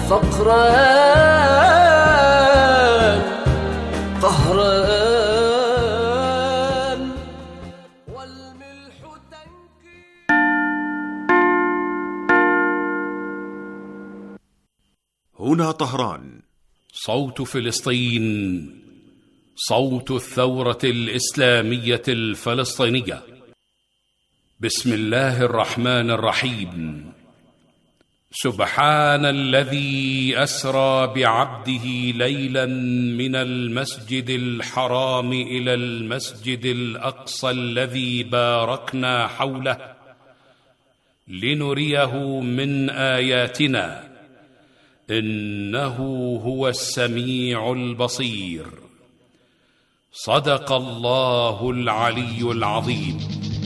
فقران قهران والملح تنكي. هنا طهران، صوت فلسطين، صوت الثورة الإسلامية الفلسطينية. بسم الله الرحمن الرحيم. سبحان الذي أسرى بعبده ليلا من المسجد الحرام إلى المسجد الأقصى الذي باركنا حوله لنريه من آياتنا إنه هو السميع البصير. صدق الله العلي العظيم.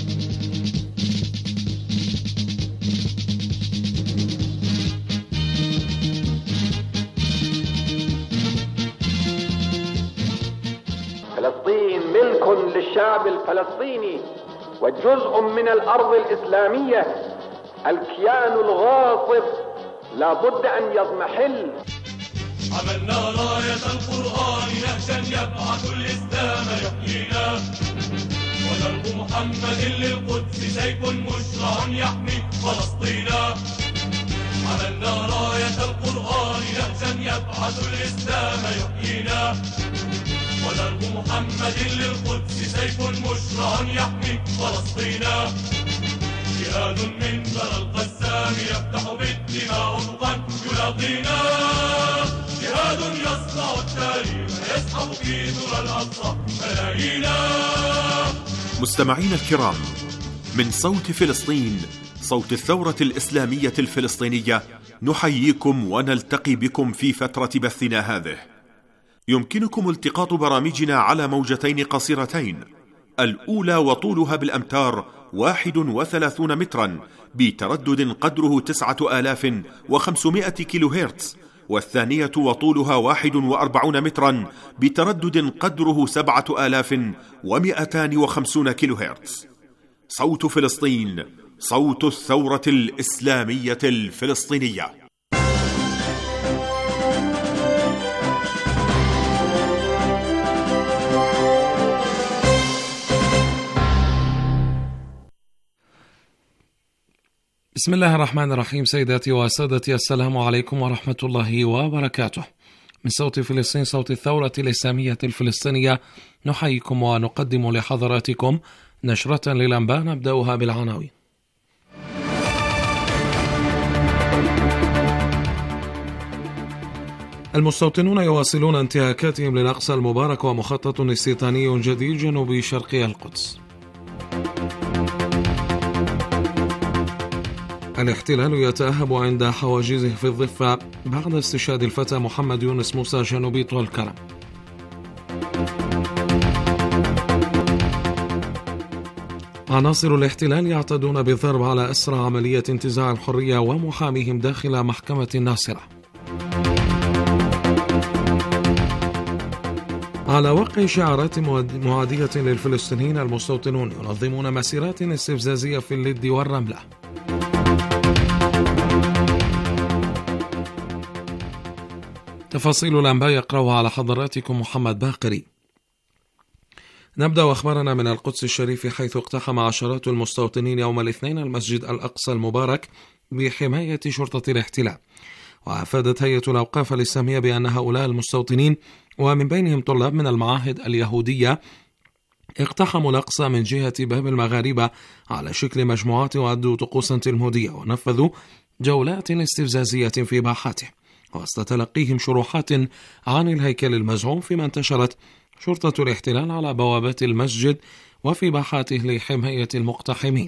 فلسطين ملك للشعب الفلسطيني وجزء من الأرض الإسلامية. الكيان الغاصب لا بد أن يضمحل. عملنا راية القرآن نهجا يبعث الإسلام يحيينا، ودرب محمد للقدس سيف مشرع يحمي فلسطينا. عملنا راية القرآن نهجا يبعث الإسلام يحيينا، ودرب محمد للقدس سيف مشرع يحمي فلسطينا. جهاد من ثرى القسام يفتح بالدماء أفقا يلاقينا، جهاد يصنع التاريخ يسحب في ثرى الأقصى ملايينا. مستمعين الكرام، من صوت فلسطين، صوت الثورة الإسلامية الفلسطينية، نحييكم ونلتقي بكم في فترة بثنا هذه. يمكنكم التقاط برامجنا على موجتين قصيرتين، الأولى وطولها بالأمتار 31 مترا بتردد قدره 9500 كيلو هرتز، والثانية وطولها 41 مترا بتردد قدره 7250 كيلو هرتز. صوت فلسطين، صوت الثورة الإسلامية الفلسطينية. بسم الله الرحمن الرحيم. سيداتي وسادتي، السلام عليكم ورحمة الله وبركاته. من صوت فلسطين، صوت الثورة الإسلامية الفلسطينية، نحييكم ونقدم لحضراتكم نشرة للأنباء نبدأها بالعناوين. المستوطنون يواصلون انتهاكاتهم للأقصى المبارك ومخطط استيطاني جديد جنوب شرقي القدس. الاحتلال يتأهب عند حواجزه في الضفة بعد استشهاد الفتى محمد يونس موسى جنوب طول كرم. عناصر الاحتلال يعتدون بالضرب على أسرى عملية انتزاع الحرية ومحاميهم داخل محكمة الناصرة. على وقع شعارات معادية للفلسطينيين، المستوطنون ينظمون مسيرات استفزازية في اللد والرملة. تفاصيل الأنباء يقرأها على حضراتكم محمد باقري. نبدأ أخبارنا من القدس الشريف، حيث اقتحم عشرات المستوطنين يوم الاثنين المسجد الأقصى المبارك بحماية شرطة الاحتلال. وأفادت هيئة الأوقاف الإسلامية بأن هؤلاء المستوطنين، ومن بينهم طلاب من المعاهد اليهودية، اقتحموا الأقصى من جهة باب المغاربة على شكل مجموعات وأدوا طقوسا تلمودية ونفذوا جولات استفزازية في باحاته، وسط تلقيهم شروحات عن الهيكل المزعوم، فيما انتشرت شرطة الاحتلال على بوابات المسجد وفي باحاته لحماية المقتحمين.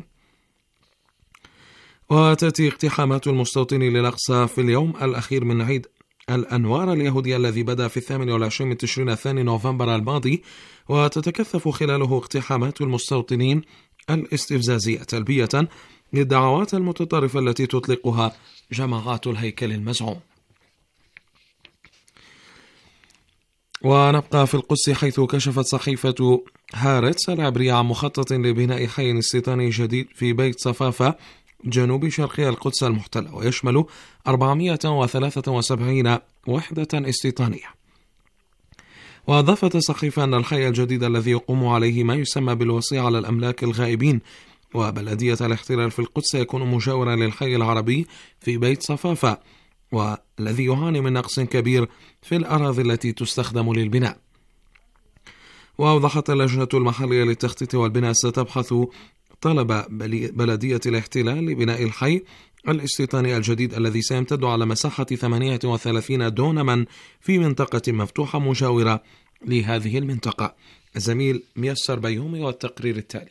وتأتي اقتحامات المستوطنين للأقصى في اليوم الأخير من عيد الأنوار اليهودي الذي بدأ في 28 من تشرين الثاني نوفمبر الماضي، وتتكثف خلاله اقتحامات المستوطنين الاستفزازية تلبية للدعوات المتطرفة التي تطلقها جماعات الهيكل المزعوم. ونبقى في القدس، حيث كشفت صحيفة هارتس العبرية عن مخطط لبناء حي استيطاني جديد في بيت صفافة جنوب شرقي القدس المحتلة، ويشمل 473 وحدة استيطانية. وأضافت الصحيفة أن الحي الجديد الذي يقوم عليه ما يسمى بالوصي على الأملاك الغائبين وبلدية الاحتلال في القدس سيكون مجاورا للحي العربي في بيت صفافة، والذي يعاني من نقص كبير في الأراضي التي تستخدم للبناء. وأوضحت اللجنة المحلية للتخطيط والبناء ستبحث طلب بلدية الاحتلال لبناء الحي الاستيطاني الجديد الذي سيمتد على مساحة 38 دونما في منطقة مفتوحة مجاورة لهذه المنطقة. الزميل ميسر بيومي والتقرير التالي.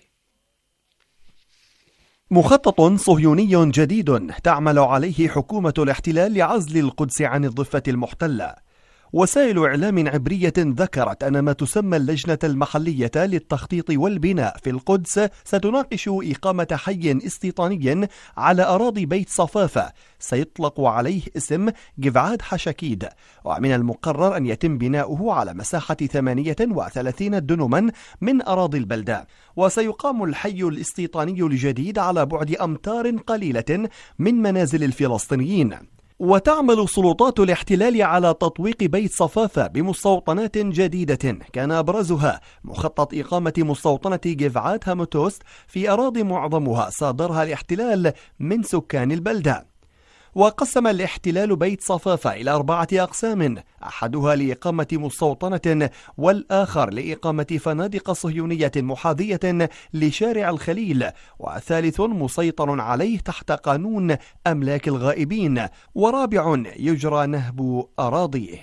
مخطط صهيوني جديد تعمل عليه حكومة الاحتلال لعزل القدس عن الضفة المحتلة. وسائل إعلام عبرية ذكرت أن ما تسمى اللجنة المحلية للتخطيط والبناء في القدس ستناقش إقامة حي استيطاني على أراضي بيت صفافة سيطلق عليه اسم جفعات حشكيد، ومن المقرر أن يتم بناؤه على مساحة 38 دنما من أراضي البلدة. وسيقام الحي الاستيطاني الجديد على بعد أمتار قليلة من منازل الفلسطينيين. وتعمل سلطات الاحتلال على تطويق بيت صفافة بمستوطنات جديدة، كان أبرزها مخطط إقامة مستوطنة جفعات هاموتوست في أراضي معظمها صادرها الاحتلال من سكان البلدة. وقسم الاحتلال بيت صفافة إلى 4 أقسام، أحدها لإقامة مستوطنة والآخر لإقامة فنادق صهيونية محاذية لشارع الخليل، والثالث مسيطر عليه تحت قانون أملاك الغائبين، ورابع يجرى نهب أراضيه.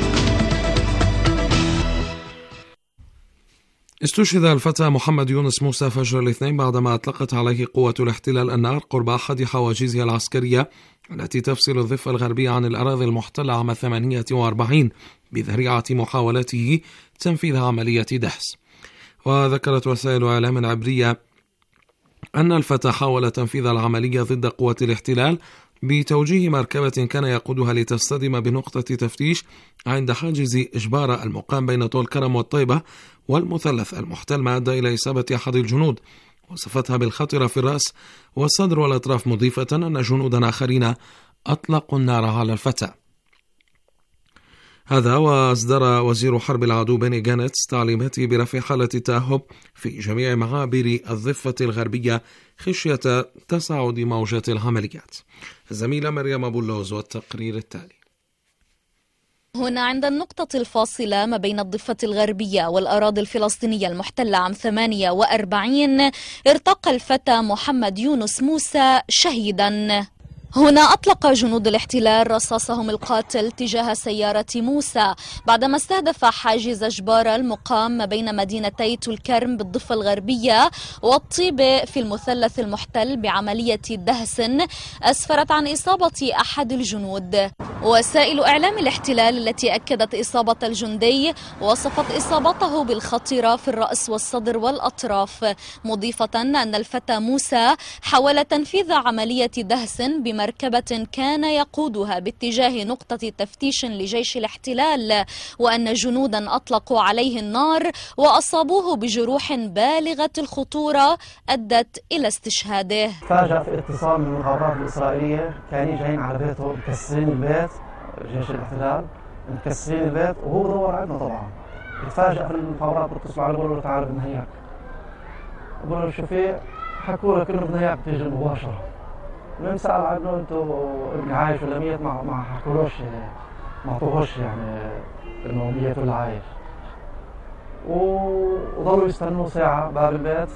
استشهد الفتى محمد يونس موسى فجر الاثنين بعدما أطلقت عليه قوة الاحتلال النار قرب أحد حواجزها العسكرية التي تفصل الضفة الغربية عن الأراضي المحتلة عام 48 بذريعة محاولته تنفيذ عملية دهس. وذكرت وسائل إعلام عبرية أن الفتى حاول تنفيذ العملية ضد قوة الاحتلال بتوجيه مركبة كان يقودها لتصطدم بنقطة تفتيش عند حاجز إجبارة المقام بين طول كرم والطيبة والمثلث المحتل، ما أدى إلى إصابة أحد الجنود، وصفتها بالخطرة في الرأس والصدر والأطراف، مضيفة أن جنودا آخرين أطلقوا النار على الفتى. هذا وأصدر وزير حرب العدو بني جانتس تعليماته برفع حالة التأهب في جميع معابر الضفة الغربية خشية تصاعد موجة العمليات. الزميلة مريم أبو اللوز والتقرير التالي. هنا عند النقطة الفاصلة ما بين الضفة الغربية والأراضي الفلسطينية المحتلة عام 48 ارتقى الفتى محمد يونس موسى شهيدا. هنا أطلق جنود الاحتلال رصاصهم القاتل تجاه سيارة موسى بعدما استهدف حاجز جبارة المقام ما بين مدينتي الكرم بالضفة الغربية والطيبة في المثلث المحتل بعملية دهس أسفرت عن إصابة أحد الجنود. وسائل إعلام الاحتلال التي أكدت إصابة الجندي وصفت إصابته بالخطيرة في الرأس والصدر والأطراف، مضيفة أن الفتى موسى حاول تنفيذ عملية دهس بمركبة كان يقودها باتجاه نقطة تفتيش لجيش الاحتلال، وأن جنودا أطلقوا عليه النار وأصابوه بجروح بالغة الخطورة أدت إلى استشهاده. تفاجأ في اتصال من المخابرات الإسرائيلية، كانوا جايين على بيته مكسرين البيت، جيش الاحتلال مكسرين البيت وهو بدور عنه. طبعا تفاجأ في المخابرات، بيتصلوا عليه بيقولوا له تعال بدنا اياك، بيقولوا له شو في؟ حكوا له كأنه بدنا اياك تيجي مباشرة. من سأل عنه انتوا ابني عايش ولا ميت، ما حكولوش، ما عطوهوش يعني انه ميت ولا عايش. وضلوا يستنوا ساعة باب البيت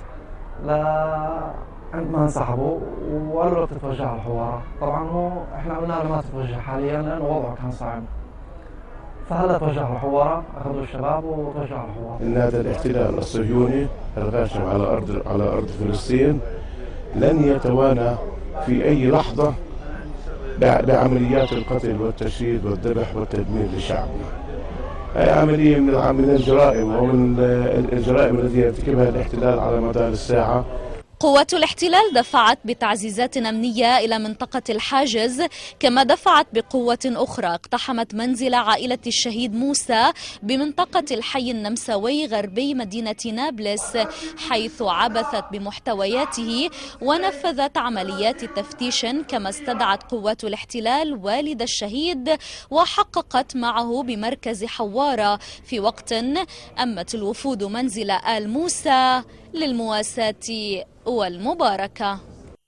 عندما انسحبوا وقالوا له تتوجه على الحوارة. طبعا هو احنا قلنا له ما تتوجه حاليا لانه وضعه كان صعب، فهلا توجه على الحوارة، اخذوا الشباب وتوجه على الحوارة. ان هذا الاحتلال الصهيوني الغاشم على ارض فلسطين لن يتوانى في اي لحظة بعمليات القتل والتشريد والذبح والتدمير لشعبنا. هي عملية من الجرائم ومن الجرائم التي يرتكبها الاحتلال على مدار الساعة. قوات الاحتلال دفعت بتعزيزات أمنية إلى منطقة الحاجز، كما دفعت بقوة أخرى اقتحمت منزل عائلة الشهيد موسى بمنطقة الحي النمساوي غربي مدينة نابلس، حيث عبثت بمحتوياته ونفذت عمليات تفتيش، كما استدعت قوات الاحتلال والد الشهيد وحققت معه بمركز حوارة، في وقت أمت الوفود منزل آل موسى للمواساة والمباركة.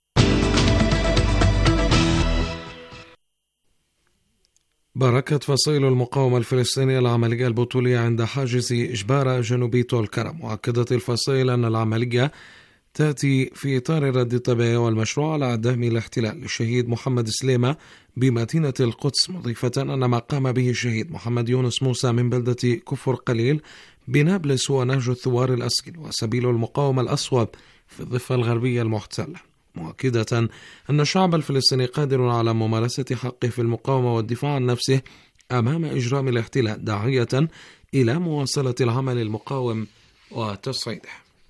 باركت فصيل المقاومة الفلسطينية العملية البطولية عند حاجز إجبارة جنوبي طول كرم، وأكدت الفصيل أن العملية تأتي في إطار الرد الطبيعي والمشروع على دهم الاحتلال للشهيد محمد سليمة بمدينة القدس، مضيفة أن ما قام به الشهيد محمد يونس موسى من بلدة كفر قليل بنابلس هو نهج الثوار الأصيل وسبيل المقاومة الأصوب في الضفة الغربية المحتلة، مؤكدة أن الشعب الفلسطيني قادر على ممارسة حقه في المقاومة والدفاع عن نفسه أمام إجرام الاحتلال، داعية إلى مواصلة العمل المقاوم وتصعيده.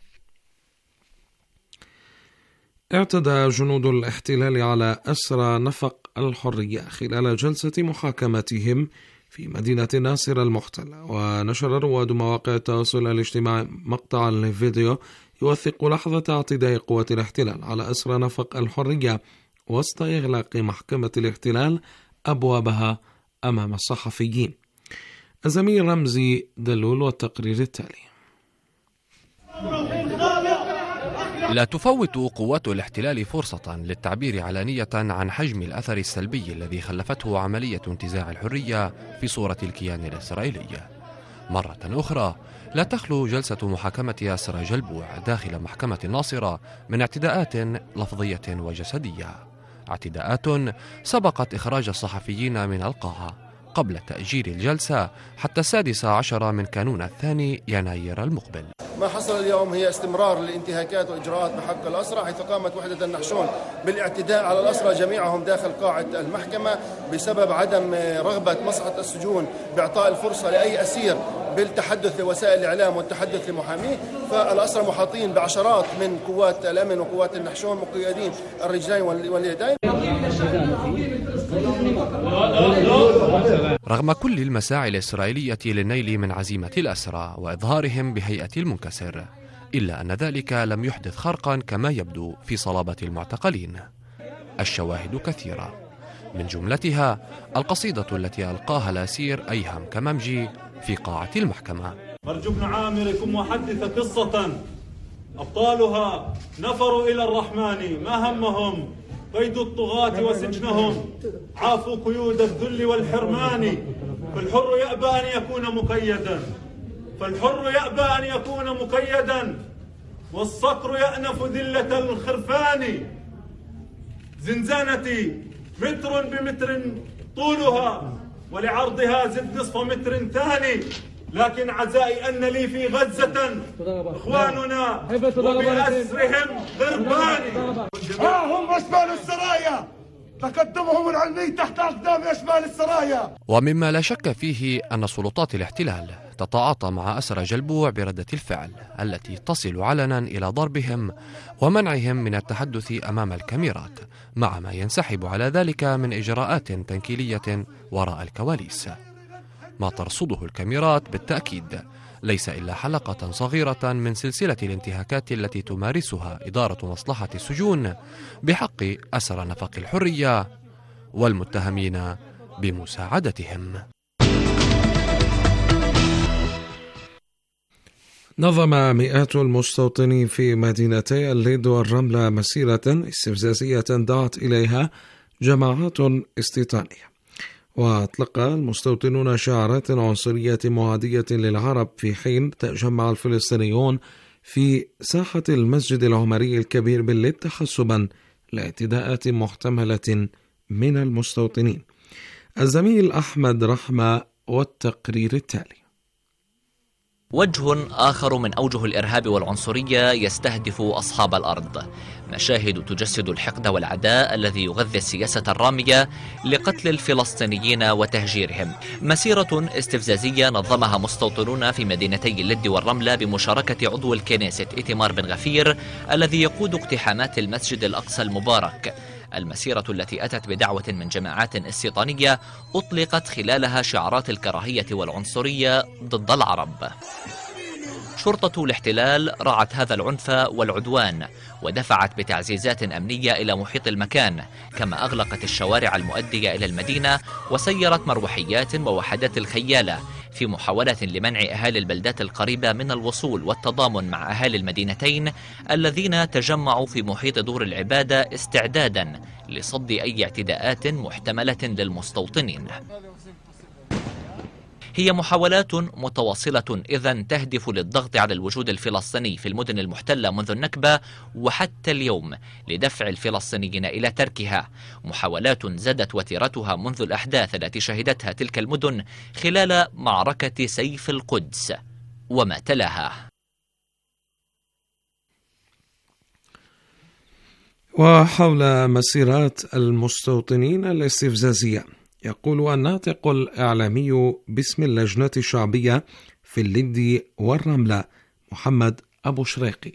اعتدى جنود الاحتلال على أسرى نفق الحرية خلال جلسة محاكمتهم في مدينة ناصر المحتلة، ونشر رواد مواقع التواصل الاجتماعي مقطع الفيديو يوثق لحظة اعتداء قوات الاحتلال على أسرى نفق الحرية وسط إغلاق محكمة الاحتلال أبوابها أمام الصحفيين. الزميل رمزي دلول والتقرير التالي. لا تفوت قوات الاحتلال فرصة للتعبير علانية عن حجم الأثر السلبي الذي خلفته عملية انتزاع الحرية في صورة الكيان الإسرائيلي. مرة أخرى لا تخلو جلسة محاكمة أسرى جلبوع داخل محكمة الناصرة من اعتداءات لفظية وجسدية، اعتداءات سبقت إخراج الصحفيين من القاعة قبل تأجيل الجلسة حتى 16 من كانون 2 يناير المقبل. ما حصل اليوم هي استمرار للانتهاكات وإجراءات بحق الأسرى، حيث قامت وحدة النحشون بالاعتداء على الأسرى جميعهم داخل قاعة المحكمة بسبب عدم رغبة مصلحة السجون بإعطاء الفرصة لأي أسير بالتحدث لوسائل الإعلام والتحدث لمحاميه، فالأسرى محاطين بعشرات من قوات الأمن وقوات النحشون مقيدين الرجلين واليدين. رغم كل المساعي الإسرائيلية للنيل من عزيمة الأسرى وإظهارهم بهيئة المنكسر، إلا أن ذلك لم يحدث خرقا كما يبدو في صلابة المعتقلين. الشواهد كثيرة، من جملتها القصيدة التي ألقاها الأسير أيهم كممجي في قاعة المحكمة. أرجو ابن عامركم وحدث قصة أبطالها نفروا إلى الرحمن ما همهم قيد الطغاة وسجنهم، عافوا قيود الذل والحرمان، فالحر يأبى أن يكون مقيدا، فالحر يأبى أن يكون مقيدا، والصقر يأنف ذلة الخرفان. زنزانتي متر بمتر طولها ولعرضها زد نصف متر ثاني، لكن عزائي أن لي في غزة إخواننا وبأسرهم ضربان. هم أشبال السرايا، تقدمهم العلمي تحت أقدام أشبال السرايا. ومما لا شك فيه أن سلطات الاحتلال تتعاطى مع أسرى جلبوع بردة الفعل التي تصل علنا إلى ضربهم ومنعهم من التحدث أمام الكاميرات، مع ما ينسحب على ذلك من إجراءات تنكيلية وراء الكواليس. ما ترصده الكاميرات بالتأكيد ليس إلا حلقة صغيرة من سلسلة الانتهاكات التي تمارسها إدارة مصلحة السجون بحق أسرى نفق الحرية والمتهمين بمساعدتهم. نظم مئات المستوطنين في مدينتي الليد والرملة مسيرة استفزازية دعت إليها جماعات استيطانية، وأطلق المستوطنون شعارات عنصرية معادية للعرب، في حين تجمع الفلسطينيون في ساحة المسجد العمري الكبير بالليد تحسبا لاعتداءات محتملة من المستوطنين. الزميل أحمد رحمة والتقرير التالي. وجه آخر من أوجه الإرهاب والعنصرية يستهدف أصحاب الأرض، مشاهد تجسد الحقد والعداء الذي يغذي السياسة الرامية لقتل الفلسطينيين وتهجيرهم. مسيرة استفزازية نظمها مستوطنون في مدينتي اللد والرملة بمشاركة عضو الكنيسة إيتمار بن غفير الذي يقود اقتحامات المسجد الأقصى المبارك. المسيرة التي أتت بدعوة من جماعات استيطانية أطلقت خلالها شعارات الكراهية والعنصرية ضد العرب. شرطة الاحتلال رعت هذا العنف والعدوان ودفعت بتعزيزات أمنية إلى محيط المكان، كما أغلقت الشوارع المؤدية إلى المدينة وسيرت مروحيات ووحدات الخيالة في محاولة لمنع أهالي البلدات القريبة من الوصول والتضامن مع أهالي المدينتين الذين تجمعوا في محيط دور العبادة استعدادا لصد أي اعتداءات محتملة للمستوطنين. هي محاولات متواصلة إذن تهدف للضغط على الوجود الفلسطيني في المدن المحتلة منذ النكبة وحتى اليوم لدفع الفلسطينيين إلى تركها، محاولات زادت وتيرتها منذ الأحداث التي شهدتها تلك المدن خلال معركة سيف القدس وما تلاها. وحول مسيرات المستوطنين الاستفزازية، يقول الناطق الإعلامي باسم اللجنة الشعبية في اللد والرملة محمد أبو شريقي: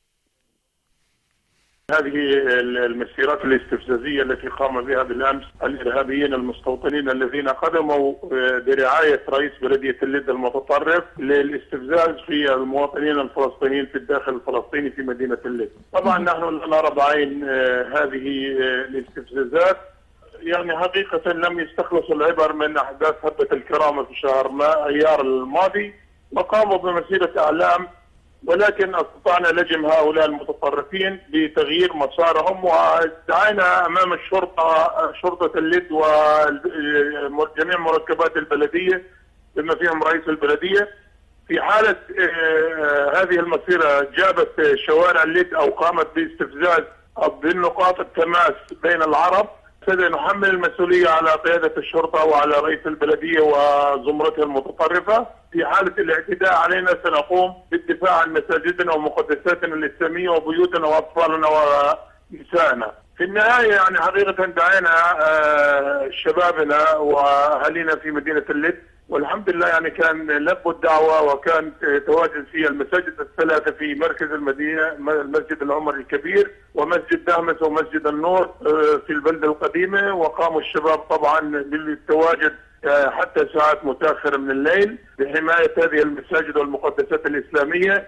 هذه المسيرات الاستفزازية التي قام بها بالأمس الإرهابيين المستوطنين الذين قدموا برعاية رئيس بلدية اللد المتطرف للاستفزاز في المواطنين الفلسطينيين في الداخل الفلسطيني في مدينة اللد. طبعا نحن لا نرى بعين هذه الاستفزازات، يعني حقيقة لم يستخلصوا العبر من أحداث هبة الكرامة في شهر أيار الماضي وقاموا بمسيرة أعلام، ولكن استطعنا لجم هؤلاء المتطرفين بتغيير مسارهم ودعينا أمام شرطة اللد وجميع مركبات البلدية بما فيهم رئيس البلدية. في حالة هذه المسيرة جابت شوارع اللد أو قامت باستفزاز بالنقاط التماس بين العرب، سنحمل المسؤولية على قيادة الشرطة وعلى رئيس البلدية وزمرتها المتطرفة. في حالة الاعتداء علينا سنقوم بالدفاع عن مساجدنا ومقدساتنا الإسلامية وبيوتنا وأطفالنا ونسائنا. في النهاية يعني حقيقة دعينا شبابنا وأهالينا في مدينة اللد، والحمد لله يعني كان لبوا الدعوة وكان تواجد في المساجد الثلاثة في مركز المدينة، المسجد العمر الكبير ومسجد دهمس ومسجد النور في البلدة القديمة، وقاموا الشباب طبعا بالتواجد حتى ساعات متأخرة من الليل بحماية هذه المساجد والمقدسات الإسلامية.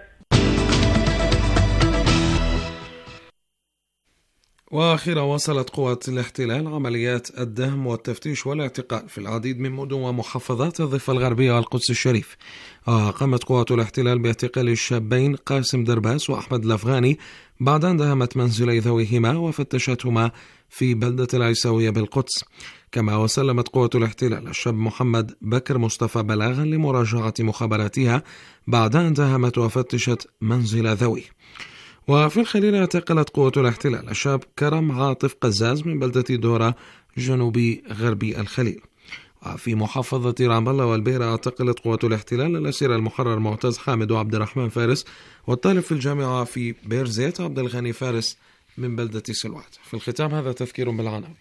وأخيرا وصلت قوات الاحتلال عمليات الدهم والتفتيش والاعتقال في العديد من مدن ومحافظات الضفة الغربية والقدس الشريف. قامت قوات الاحتلال باعتقال الشابين قاسم درباس وأحمد الأفغاني بعد أن دهمت منزلي ذويهما وفتشتهما في بلدة العيساوية بالقدس. كما وسلمت قوات الاحتلال الشاب محمد بكر مصطفى بلاغا لمراجعة مخابراتها بعد أن دهمت وفتشت منزل ذويه. وفي الخليل اعتقلت قوة الاحتلال الشاب كرم عاطف قزاز من بلدة دورة جنوبي غربي الخليل. وفي محافظة رام الله والبيرة اعتقلت قوة الاحتلال الأسير المحرر معتز حامد وعبد الرحمن فارس والطالب في الجامعة في بيرزيت عبد الغني فارس من بلدة سلوات. في الختام هذا تذكير بالعناوين.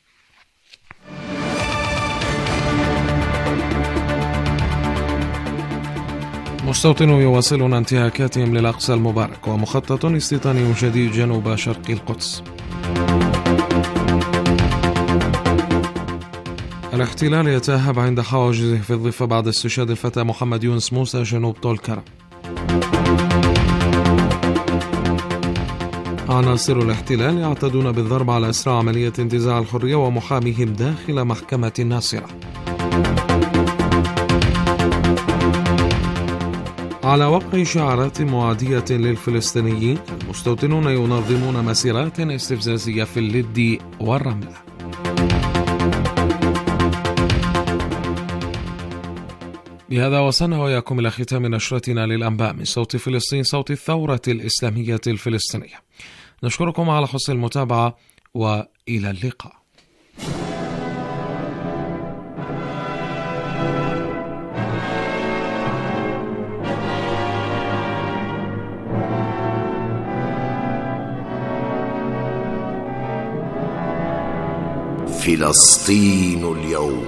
مستوطنون يواصلون انتهاكاتهم للأقصى المبارك ومخطط استيطاني جديد جنوب شرق القدس. الاحتلال يتأهب عند حواجزه في الضفة بعد استشهاد الفتى محمد يونس موسى جنوب طول كرم. عناصر الاحتلال يعتدون بالضرب على أسرى عملية انتزاع الحرية ومحاميهم داخل محكمة الناصرة. على وقع شعارات معادية للفلسطينيين، المستوطنون ينظمون مسيرات استفزازية في اللد والرملة. بهذا وصلنا وإياكم إلى ختام نشرتنا للأنباء من صوت فلسطين، صوت الثورة الإسلامية الفلسطينية. نشكركم على حسن المتابعة وإلى اللقاء. فلسطين اليوم.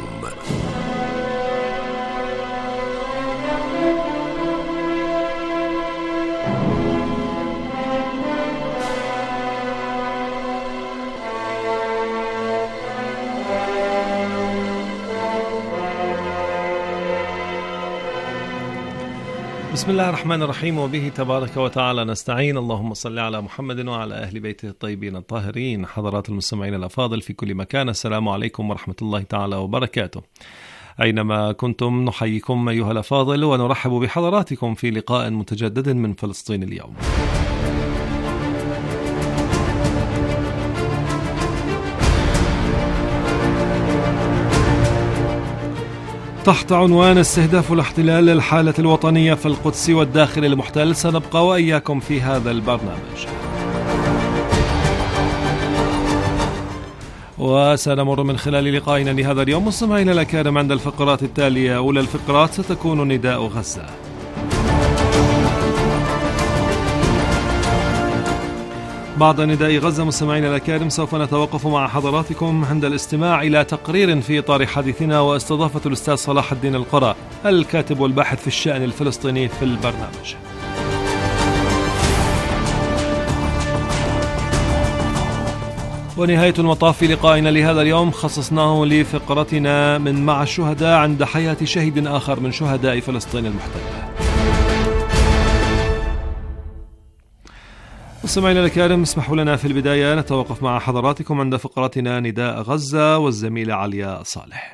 بسم الله الرحمن الرحيم، وبه تبارك وتعالى نستعين. اللهم صل على محمد وعلى أهل بيته الطيبين الطاهرين. حضرات المستمعين الأفاضل في كل مكان، السلام عليكم ورحمة الله تعالى وبركاته. أينما كنتم نحييكم أيها الأفاضل، ونرحب بحضراتكم في لقاء متجدد من فلسطين اليوم. تحت عنوان استهداف الاحتلال للحالة الوطنية في القدس والداخل المحتل، سنبقى وإياكم في هذا البرنامج، وسنمر من خلال لقائنا لهذا اليوم مستمعينا الأكارم عند الفقرات التالية. أولى الفقرات ستكون نداء غزة، بعد نداء غزة مستمعينا الأكارم سوف نتوقف مع حضراتكم عند الاستماع إلى تقرير في إطار حديثنا واستضافة الأستاذ صلاح الدين القرى، الكاتب والباحث في الشأن الفلسطيني، في البرنامج. ونهاية المطاف في لقائنا لهذا اليوم خصصناه لفقرتنا من مع الشهداء عند حياة شهيد آخر من شهداء فلسطين المحتلة. مستمعينا الكرام، اسمحوا لنا في البداية نتوقف مع حضراتكم عند فقرتنا نداء غزة والزميلة علياء صالح.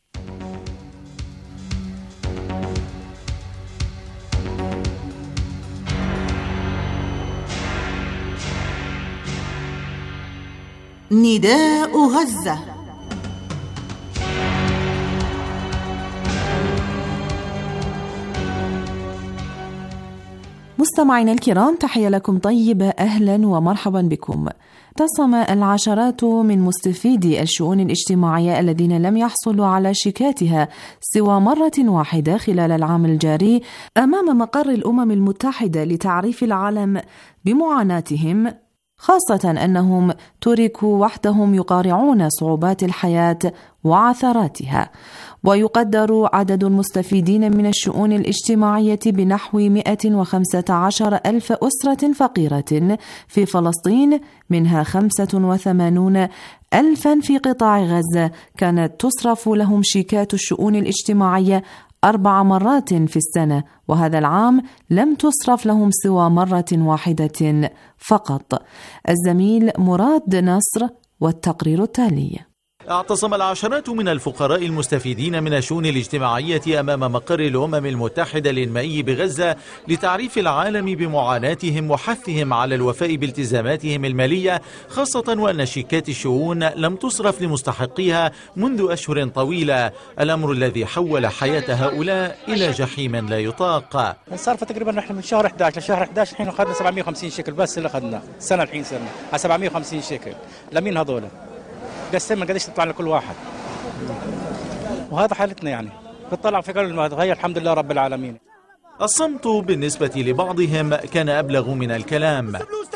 نداء غزة. مستمعينا الكرام، تحية لكم طيبة، أهلا ومرحبا بكم. اعتصم العشرات من مستفيدي الشؤون الاجتماعية الذين لم يحصلوا على شيكاتها سوى مرة واحدة خلال العام الجاري أمام مقر الأمم المتحدة لتعريف العالم بمعاناتهم، خاصة أنهم تركوا وحدهم يقارعون صعوبات الحياة وعثراتها. ويقدر عدد المستفيدين من الشؤون الاجتماعية بنحو 115,000 أسرة فقيرة في فلسطين، منها 85,000 في قطاع غزة كانت تصرف لهم شيكات الشؤون الاجتماعية 4 مرات في السنة، وهذا العام لم تصرف لهم سوى مرة واحدة فقط. الزميل مراد نصر والتقرير التالي. اعتصم العشرات من الفقراء المستفيدين من الشؤون الاجتماعية أمام مقر الأمم المتحدة للمائي بغزة لتعريف العالم بمعاناتهم وحثهم على الوفاء بالتزاماتهم المالية، خاصة وأن شيكات الشؤون لم تصرف لمستحقيها منذ أشهر طويلة، الأمر الذي حول حياة هؤلاء إلى جحيم لا يطاق. صار تقريبا نحن من شهر 11 لشهر 11 الحين أخذنا 750 شيكل بس اللي أخذنا السنة، الحين صرنا على 750 شيكل. لمين هذول؟ قسم قديش تطلع لكل واحد، وهذا حالتنا يعني. بتطلع في كل ما تغير، الحمد لله رب العالمين. الصمت بالنسبة لبعضهم كان أبلغ من الكلام،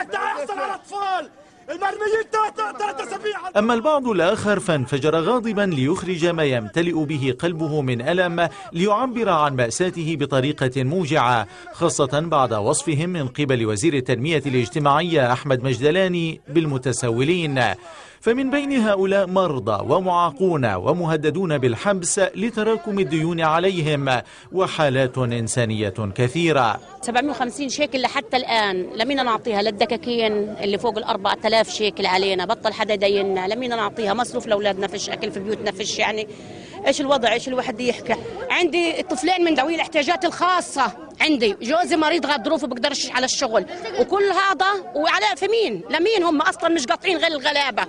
أما البعض الآخر فانفجر غاضبا ليخرج ما يمتلئ به قلبه من ألم، ليعبر عن مأساته بطريقة موجعة، خاصة بعد وصفهم من قبل وزير التنمية الاجتماعية أحمد مجدلاني بالمتسولين. فمن بين هؤلاء مرضى ومعاقون ومهددون بالحبس لتراكم الديون عليهم، وحالات إنسانية كثيرة. 750 شيكل لحتى الآن لمين نعطيها؟ للدكاكين اللي فوق 4,000 شيكل علينا، بطل حدا يديننا، لمين نعطيها؟ مصروف لأولادنا فيش، أكل في بيوتنا فيش، يعني إيش الوضع؟ إيش الواحد يحكي؟ عندي طفلين من ذوي الاحتياجات الخاصة، عندي جوزي مريض غضروف وبقدرش على الشغل، وكل هذا وعلى في مين؟ لمين؟ هم أصلا مش قاطعين غير الغلابة.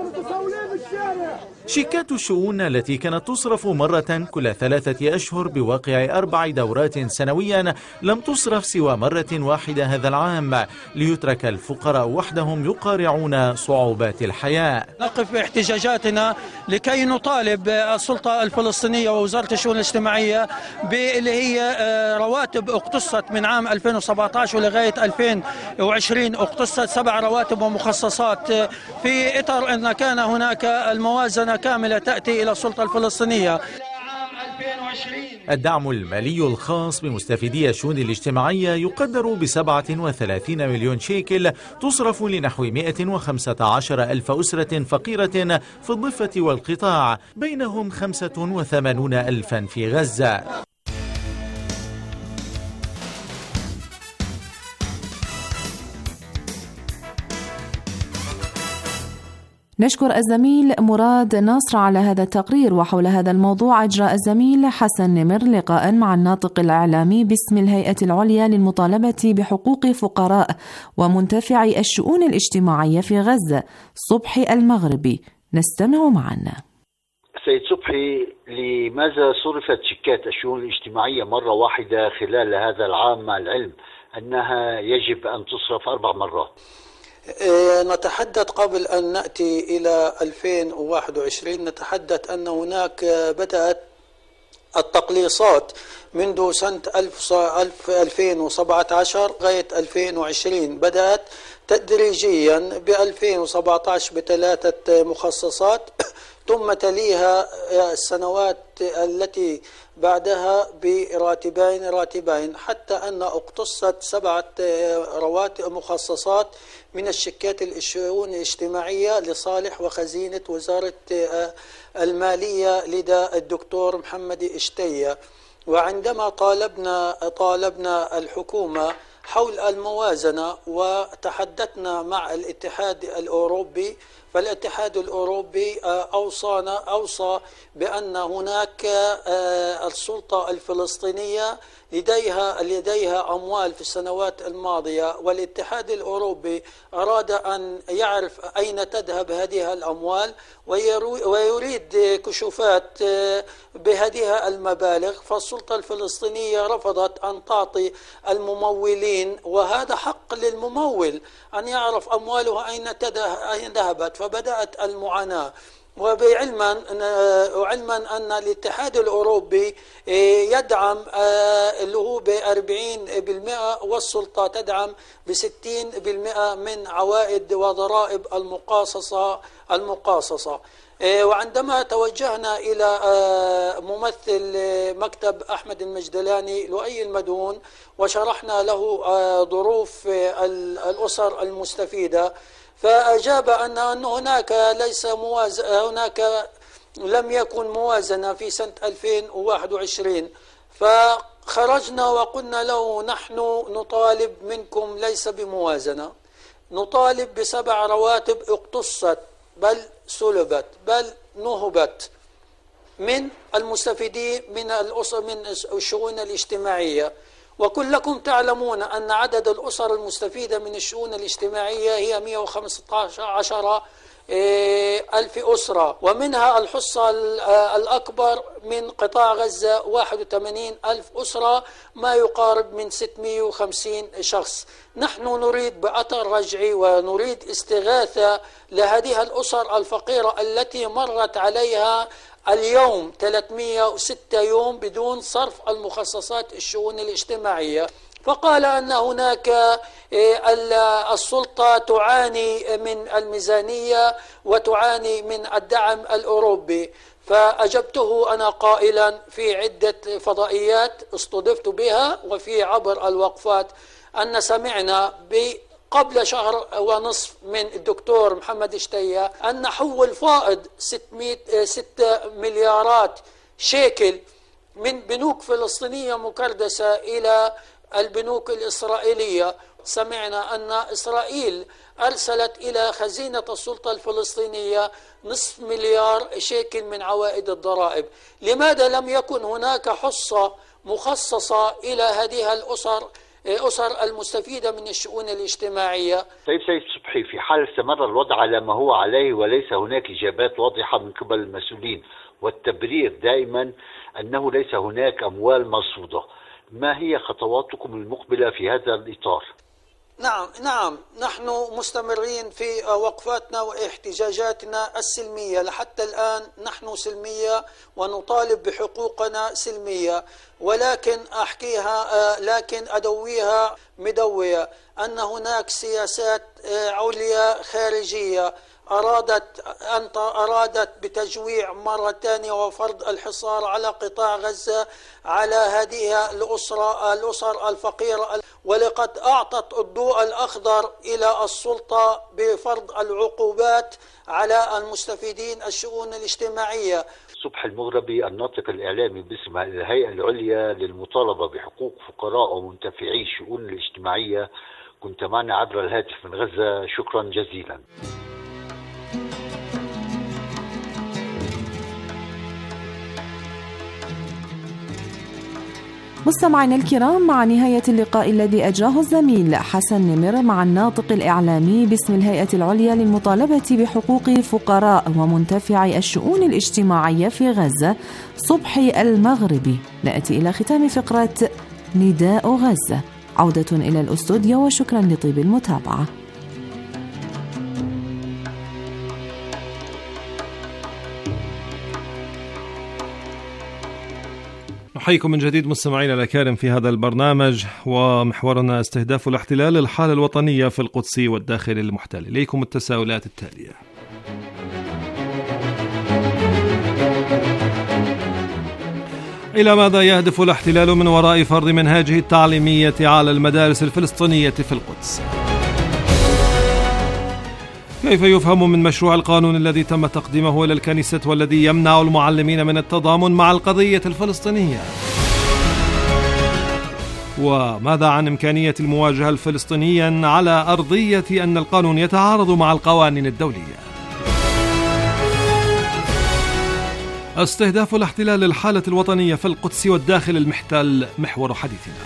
شيكات الشؤون التي كانت تصرف مرة كل 3 أشهر بواقع 4 دورات سنويا لم تصرف سوى مرة واحدة هذا العام، ليترك الفقراء وحدهم يقارعون صعوبات الحياة. نقف باحتجاجاتنا لكي نطالب السلطة الفلسطينية ووزارة الشؤون الاجتماعية باللي هي رواتب اقتصت من عام 2017 ولغاية 2020، اقتصت 7 رواتب ومخصصات في إطار أن كان هناك الموازنة موازنة كاملة تأتي إلى السلطة الفلسطينية. الدعم المالي الخاص بمستفيدي الشؤون الاجتماعية يقدر ب37 مليون شيكل تصرف لنحو 115 ألف أسرة فقيرة في الضفة والقطاع، بينهم 85 ألفا في غزة. نشكر الزميل مراد ناصر على هذا التقرير. وحول هذا الموضوع أجرى الزميل حسن نمر لقاء مع الناطق الإعلامي باسم الهيئة العليا للمطالبة بحقوق فقراء ومنتفعي الشؤون الاجتماعية في غزة، صبحي المغربي. نستمع معنا. سيد صبحي، لماذا صرفت شيكات الشؤون الاجتماعية مرة واحدة خلال هذا العام، مع العلم أنها يجب أن تصرف 4 مرات؟ نتحدث قبل أن نأتي إلى 2021 نتحدث أن هناك بدأت التقليصات منذ سنة 2017 لغاية 2020. بدأت تدريجيا ب 2017 ب3 مخصصات، ثم تليها السنوات التي بعدها براتبين حتى أن اقتصت 7 رواتب مخصصات من الشيكات الشؤون الاجتماعية لصالح وخزينة وزارة المالية لدى الدكتور محمد اشتية. وعندما طالبنا الحكومة حول الموازنة وتحدثنا مع الاتحاد الأوروبي، فالاتحاد الأوروبي أوصى بأن هناك السلطة الفلسطينية لديها أموال في السنوات الماضية، والاتحاد الأوروبي أراد أن يعرف أين تذهب هذه الأموال ويريد كشوفات بهذه المبالغ. فالسلطة الفلسطينية رفضت أن تعطي الممولين، وهذا حق للممول أن يعرف أمواله أين ذهبت. فبدأت المعاناة، وعلما أن الاتحاد الأوروبي يدعم اللي هو ب40% والسلطة تدعم ب60% من عوائد وضرائب المقاصصة. وعندما توجهنا إلى ممثل مكتب أحمد المجدلاني لؤي المدون وشرحنا له ظروف الأسر المستفيدة، فأجاب أن هناك لم يكن موازنة في سنة 2021. فخرجنا وقلنا له نحن نطالب منكم ليس بموازنة، نطالب ب7 رواتب اقتصت بل سلبت بل نهبت من المستفيدين من الشؤون الاجتماعية. وكلكم تعلمون أن عدد الأسر المستفيدة من الشؤون الاجتماعية هي 115 ألف أسرة، ومنها الحصة الأكبر من قطاع غزة 81 ألف أسرة، ما يقارب من 650 شخص. نحن نريد بأثر رجعي ونريد استغاثة لهذه الأسر الفقيرة التي مرت عليها اليوم 306 يوم بدون صرف المخصصات الشؤون الاجتماعية. فقال أن هناك السلطة تعاني من الميزانية وتعاني من الدعم الأوروبي. فأجبته أنا قائلا في عدة فضائيات استضفت بها وفي عبر الوقفات أن سمعنا قبل شهر ونصف من الدكتور محمد اشتية أن نحول فائض 6 مليارات شيكل من بنوك فلسطينية مكردسة إلى البنوك الإسرائيلية. سمعنا أن إسرائيل أرسلت إلى خزينة السلطة الفلسطينية 500 مليار شيكل من عوائد الضرائب. لماذا لم يكن هناك حصة مخصصة إلى هذه أسر المستفيدة من الشؤون الاجتماعية؟ طيب سيد صبحي، في حال استمر الوضع على ما هو عليه وليس هناك إجابات واضحة من قبل المسؤولين والتبرير دائما أنه ليس هناك أموال مرصودة، ما هي خطواتكم المقبلة في هذا الإطار؟ نعم نحن مستمرين في وقفاتنا واحتجاجاتنا السلمية. لحتى الآن نحن سلمية ونطالب بحقوقنا سلمية، ولكن لكن أدويها مدوية أن هناك سياسات عليا خارجية أرادت بتجويع مرة ثانية وفرض الحصار على قطاع غزة على هذه الأسر الفقيرة، ولقد أعطت الضوء الأخضر إلى السلطة بفرض العقوبات على المستفيدين الشؤون الاجتماعية. صبحي المغربي، الناطق الإعلامي باسم الهيئة العليا للمطالبة بحقوق فقراء ومنتفعي الشؤون الاجتماعية، كنت معنا عبر الهاتف من غزة. شكرا جزيلا. مستمعينا الكرام، مع نهاية اللقاء الذي أجراه الزميل حسن نمر مع الناطق الإعلامي باسم الهيئة العليا للمطالبة بحقوق فقراء ومنتفعي الشؤون الاجتماعية في غزة صبحي المغربي، نأتي إلى ختام فقرة نداء غزة. عودة إلى الأستوديو وشكرا لطيب المتابعة. نحييكم من جديد مستمعينا الأكارم في هذا البرنامج، ومحورنا استهداف الاحتلال الحالة الوطنية في القدس والداخل المحتل. إليكم التساؤلات التالية: إلى ماذا يهدف الاحتلال من وراء فرض منهاجه التعليمية على المدارس الفلسطينية في القدس؟ كيف يفهم من مشروع القانون الذي تم تقديمه إلى الكنيسة والذي يمنع المعلمين من التضامن مع القضية الفلسطينية؟ وماذا عن إمكانية المواجهة الفلسطينية على أرضية أن القانون يتعارض مع القوانين الدولية؟ استهداف الاحتلال الحالة الوطنية في القدس والداخل المحتل محور حديثنا.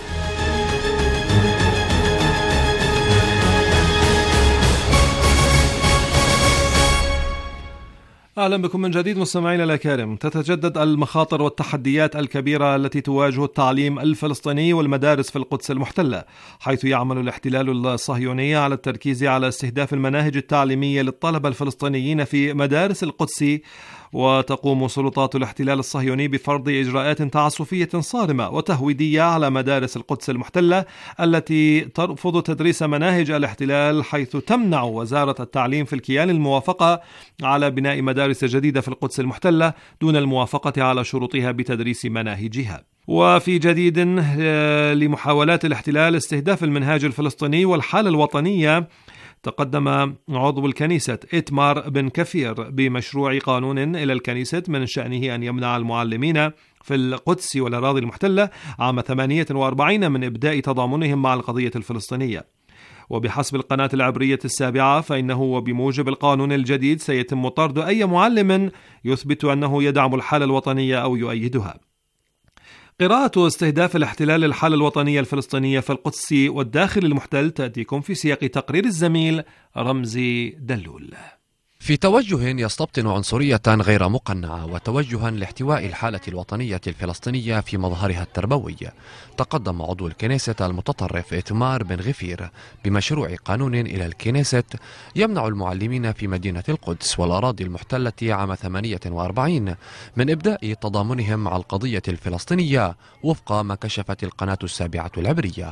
أهلا بكم من جديد مستمعينا الأكارم. تتجدد المخاطر والتحديات الكبيرة التي تواجه التعليم الفلسطيني والمدارس في القدس المحتلة، حيث يعمل الاحتلال الصهيوني على التركيز على استهداف المناهج التعليمية للطلبة الفلسطينيين في مدارس القدس. وتقوم سلطات الاحتلال الصهيوني بفرض إجراءات تعسفية صارمة وتهويدية على مدارس القدس المحتلة التي ترفض تدريس مناهج الاحتلال، حيث تمنع وزارة التعليم في الكيان الموافقة على بناء مدارس جديدة في القدس المحتلة دون الموافقة على شروطها بتدريس مناهجها. وفي جديد لمحاولات الاحتلال استهداف المنهاج الفلسطيني والحالة الوطنية، تقدم عضو الكنيسة إتمار بن كفير بمشروع قانون إلى الكنيسة من شأنه أن يمنع المعلمين في القدس والأراضي المحتلة عام 48 من إبداء تضامنهم مع القضية الفلسطينية. وبحسب القناة العبرية السابعة فإنه وبموجب القانون الجديد سيتم طرد أي معلم يثبت أنه يدعم الحالة الوطنية أو يؤيدها. قراءة استهداف الاحتلال الحالة الوطنية الفلسطينية في القدس والداخل المحتل تأتيكم في سياق تقرير الزميل رمزي دلول. في توجه يستبطن عنصرية غير مقنعة وتوجها لاحتواء الحالة الوطنية الفلسطينية في مظهرها التربوي، تقدم عضو الكنيسة المتطرف إتمار بن غفير بمشروع قانون إلى الكنيسة يمنع المعلمين في مدينة القدس والأراضي المحتلة عام 48 من إبداء تضامنهم مع القضية الفلسطينية وفق ما كشفت القناة السابعة العبرية.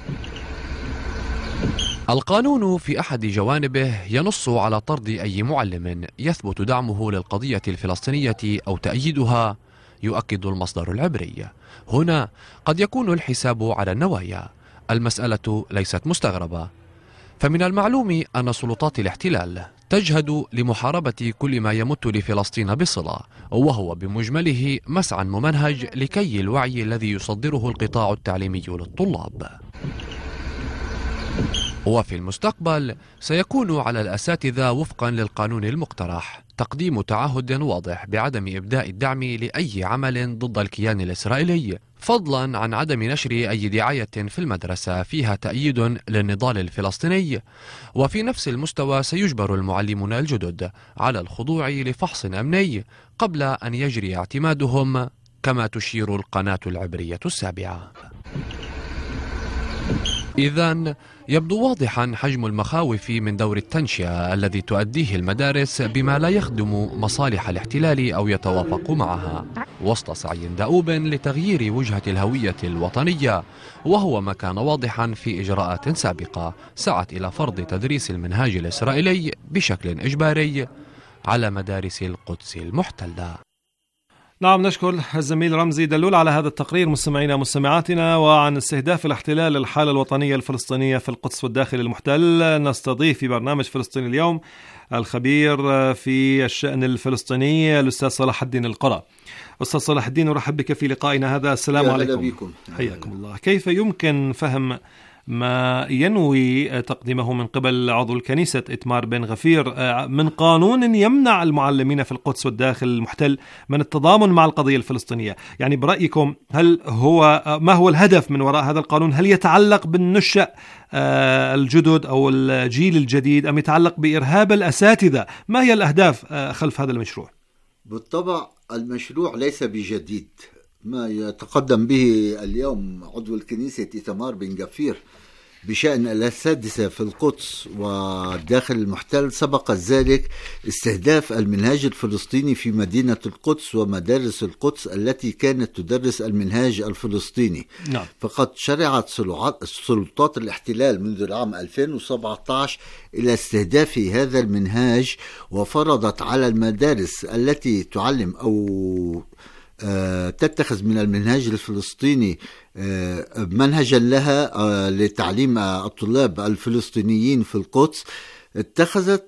القانون في أحد جوانبه ينص على طرد أي معلم يثبت دعمه للقضية الفلسطينية أو تأييدها، يؤكد المصدر العبري. هنا قد يكون الحساب على النوايا. المسألة ليست مستغربة، فمن المعلوم أن سلطات الاحتلال تجهد لمحاربة كل ما يمت لفلسطين بصلة، وهو بمجمله مسعى ممنهج لكي الوعي الذي يصدره القطاع التعليمي للطلاب. وفي المستقبل سيكون على الأساتذة وفقا للقانون المقترح تقديم تعهد واضح بعدم إبداء الدعم لأي عمل ضد الكيان الإسرائيلي، فضلا عن عدم نشر أي دعاية في المدرسة فيها تأييد للنضال الفلسطيني. وفي نفس المستوى سيجبر المعلمون الجدد على الخضوع لفحص أمني قبل أن يجري اعتمادهم، كما تشير القناة العبرية السابعة. إذن يبدو واضحا حجم المخاوف من دور التنشئة الذي تؤديه المدارس بما لا يخدم مصالح الاحتلال أو يتوافق معها، وسط سعي دؤوب لتغيير وجهة الهوية الوطنية، وهو ما كان واضحا في إجراءات سابقة سعت إلى فرض تدريس المنهاج الإسرائيلي بشكل إجباري على مدارس القدس المحتلة. نعم، نشكر الزميل رمزي دلول على هذا التقرير. مستمعينا ومستمعاتنا، وعن استهداف الاحتلال للحالة الوطنية الفلسطينية في القدس والداخل المحتل نستضيف في برنامج فلسطين اليوم الخبير في الشأن الفلسطيني الأستاذ صلاح الدين القرى. أستاذ صلاح الدين، أرحب بك في لقائنا هذا. السلام عليكم. حياكم الله. كيف يمكن فهم ما ينوي تقديمه من قبل عضو الكنيسة إتمار بن غفير من قانون يمنع المعلمين في القدس والداخل المحتل من التضامن مع القضية الفلسطينية؟ يعني برأيكم ما هو الهدف من وراء هذا القانون؟ هل يتعلق بالنشأ الجدد أو الجيل الجديد، أم يتعلق بإرهاب الأساتذة؟ ما هي الأهداف خلف هذا المشروع؟ بالطبع المشروع ليس بجديد. ما يتقدم به اليوم عضو الكنيسة إتمار بن غفير بشأن الأساتذة في القدس وداخل المحتل سبق ذلك استهداف المنهاج الفلسطيني في مدينة القدس ومدارس القدس التي كانت تدرس المنهاج الفلسطيني. نعم. فقد شرعت سلطات الاحتلال منذ العام 2017 إلى استهداف هذا المنهاج، وفرضت على المدارس التي تعلم أو تتخذ من المنهاج الفلسطيني منهجا لها لتعليم الطلاب الفلسطينيين في القدس، اتخذت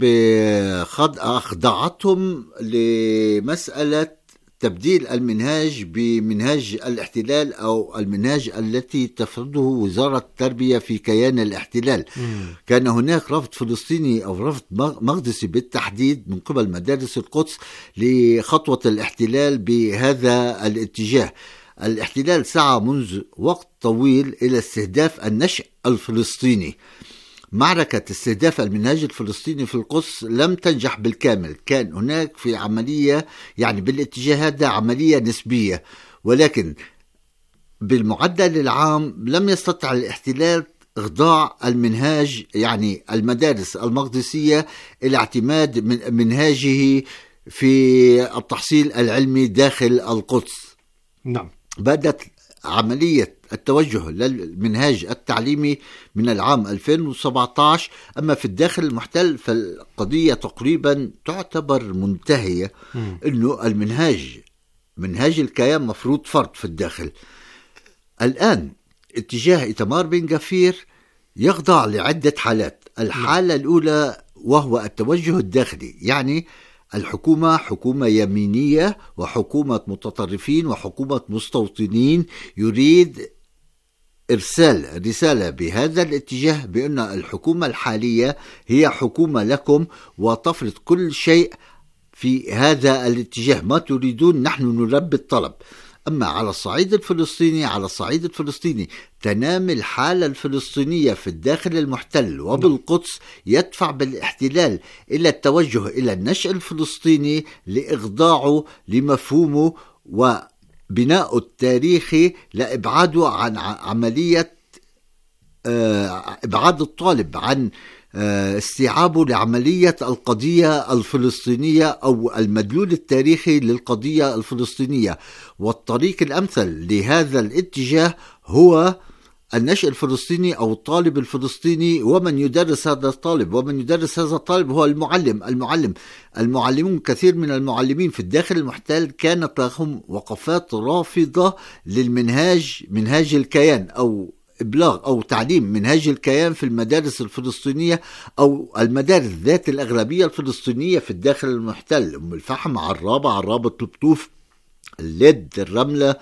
أخضعتهم لمسألة تبديل المنهاج بمنهاج الاحتلال أو المنهاج التي تفرضه وزارة التربية في كيان الاحتلال. كان هناك رفض فلسطيني أو رفض مقدسي بالتحديد من قبل مدارس القدس لخطوة الاحتلال بهذا الاتجاه. الاحتلال سعى منذ وقت طويل إلى استهداف النشء الفلسطيني. معركة استهداف المنهاج الفلسطيني في القدس لم تنجح بالكامل. كان هناك في عملية يعني بالاتجاه هذا عملية نسبية، ولكن بالمعدل العام لم يستطع الاحتلال إخضاع المنهاج يعني المدارس المقدسية إلى اعتماد من منهاجه في التحصيل العلمي داخل القدس. نعم. بدأت عملية التوجه للمنهاج التعليمي من العام 2017. أما في الداخل المحتل فالقضية تقريبا تعتبر منتهية، أنه منهاج الكيان مفروض فرض في الداخل. الآن اتجاه إتمار بن غفير يخضع لعدة حالات. الحالة الأولى وهو التوجه الداخلي، يعني الحكومة حكومة يمينية وحكومة متطرفين وحكومة مستوطنين، يريد إرسال رسالة بهذا الاتجاه بأن الحكومة الحالية هي حكومة لكم وتفرض كل شيء في هذا الاتجاه، ما تريدون نحن نلبي الطلب. أما على الصعيد الفلسطيني تنامي الحالة الفلسطينية في الداخل المحتل وبالقدس يدفع بالاحتلال إلى التوجه إلى النشء الفلسطيني لإخضاعه لمفهومه وبناء التاريخي لإبعاده عن عملية إبعاد الطالب عن استيعابه لعملية القضية الفلسطينية أو المدلول التاريخي للقضية الفلسطينية. والطريق الأمثل لهذا الاتجاه هو النشء الفلسطيني أو الطالب الفلسطيني ومن يدرس هذا الطالب. هو المعلمون. كثير من المعلمين في الداخل المحتل كانت لهم وقفات رافضة منهاج الكيان أو إبلاغ أو تعليم منهاج الكيان في المدارس الفلسطينية أو المدارس ذات الأغلبية الفلسطينية في الداخل المحتل. أم الفحم، عرابة، طبطوف، اللد، الرملة،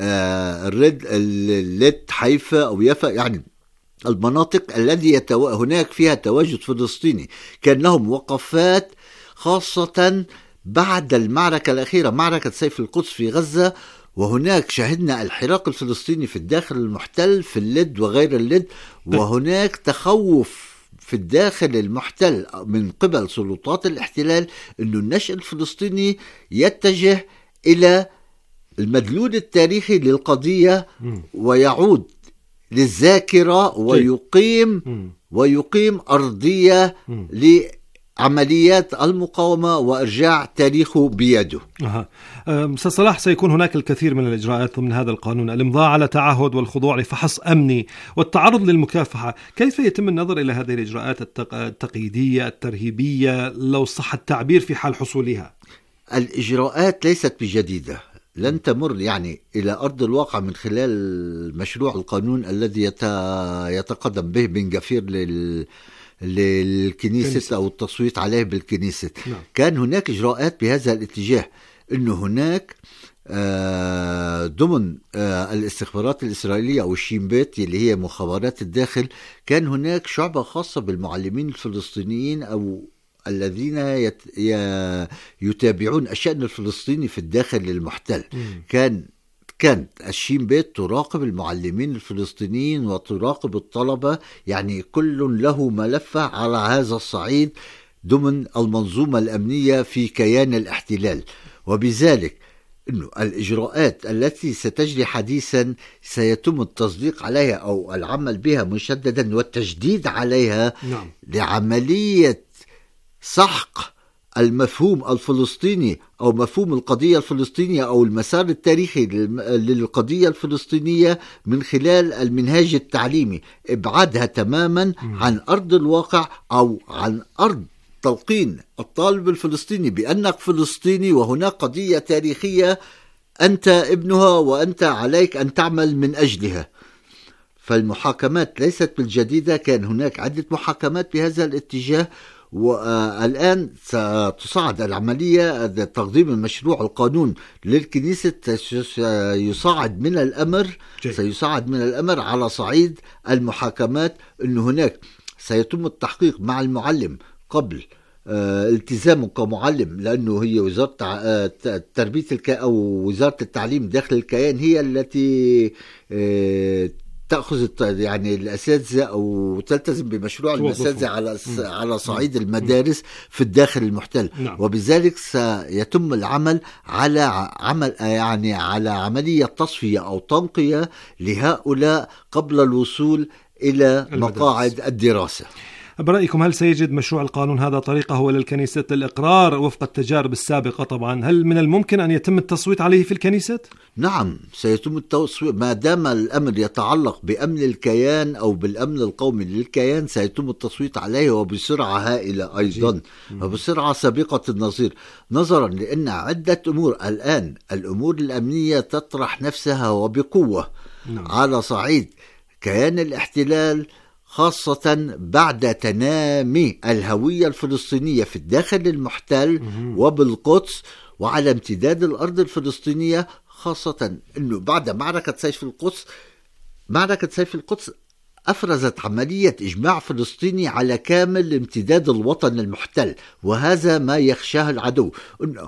اللد، حيفا أو يافا، يعني المناطق التي هناك فيها تواجد فلسطيني كان لهم وقفات، خاصة بعد المعركة الأخيرة معركة سيف القدس في غزة. وهناك شاهدنا الحراك الفلسطيني في الداخل المحتل في اللد وغير اللد، وهناك تخوف في الداخل المحتل من قبل سلطات الاحتلال أن النشء الفلسطيني يتجه إلى المدلول التاريخي للقضية ويعود للذاكرة ويقيم أرضية لعمليات المقاومة وإرجاع تاريخه بيده. أستاذ صلاح، سيكون هناك الكثير من الإجراءات ضمن هذا القانون، الإمضاء على تعهد والخضوع لفحص أمني والتعرض للمكافحة. كيف يتم النظر إلى هذه الإجراءات التقييدية الترهيبية لو صح التعبير في حال حصولها؟ الإجراءات ليست بجديدة، لن تمر يعني إلى أرض الواقع من خلال مشروع القانون الذي يتقدم به بن غفير للكنيسة أو التصويت عليه بالكنيسة. كان هناك إجراءات بهذا الاتجاه، أنه هناك ضمن الاستخبارات الإسرائيلية أو الشين بيت اللي هي مخابرات الداخل، كان هناك شعبة خاصة بالمعلمين الفلسطينيين أو الذين يتابعون الشأن الفلسطيني في الداخل المحتل. كانت الشين بيت تراقب المعلمين الفلسطينيين وتراقب الطلبة، يعني كل له ملفة على هذا الصعيد ضمن المنظومة الأمنية في كيان الاحتلال. وبذلك إنه الإجراءات التي ستجري حديثا سيتم التصديق عليها أو العمل بها مشددا والتجديد عليها لعملية سحق المفهوم الفلسطيني أو مفهوم القضية الفلسطينية أو المسار التاريخي للقضية الفلسطينية من خلال المنهاج التعليمي، إبعادها تماما عن أرض الواقع أو عن أرض تلقين الطالب الفلسطيني بأنك فلسطيني وهناك قضية تاريخية أنت ابنها وأنت عليك أن تعمل من أجلها. فالمحاكمات ليست بالجديدة، كان هناك عدة محاكمات بهذا الاتجاه، والآن ستصعد العملية تقديم المشروع القانون للكنيسة سيصعد من الأمر على صعيد المحاكمات، أن هناك سيتم التحقيق مع المعلم قبل التزامه كمعلم، لأنه هي وزارة تربية أو وزارة التعليم داخل الكيان هي التي تأخذ يعني الأساتذة أو تلتزم بمشروع الأساتذة على صعيد المدارس في الداخل المحتل. وبذلك سيتم العمل على على عملية تصفية أو تنقية لهؤلاء قبل الوصول إلى مقاعد الدراسة. برأيكم هل سيجد مشروع القانون هذا طريقة هو للكنيسة للإقرار وفق التجارب السابقة؟ طبعا هل من الممكن أن يتم التصويت عليه في الكنيسة؟ نعم، سيتم التصويت ما دام الأمر يتعلق بأمن الكيان أو بالأمن القومي للكيان، سيتم التصويت عليه وبسرعة هائلة أيضا وبسرعة سابقة النظير، نظرا لأن عدة أمور الآن الأمور الأمنية تطرح نفسها وبقوة على صعيد كيان الاحتلال، خاصة بعد تنامي الهوية الفلسطينية في الداخل المحتل وبالقدس وعلى امتداد الأرض الفلسطينية، خاصة أنه بعد معركة سيف القدس أفرزت عملية إجماع فلسطيني على كامل امتداد الوطن المحتل، وهذا ما يخشاه العدو، أنه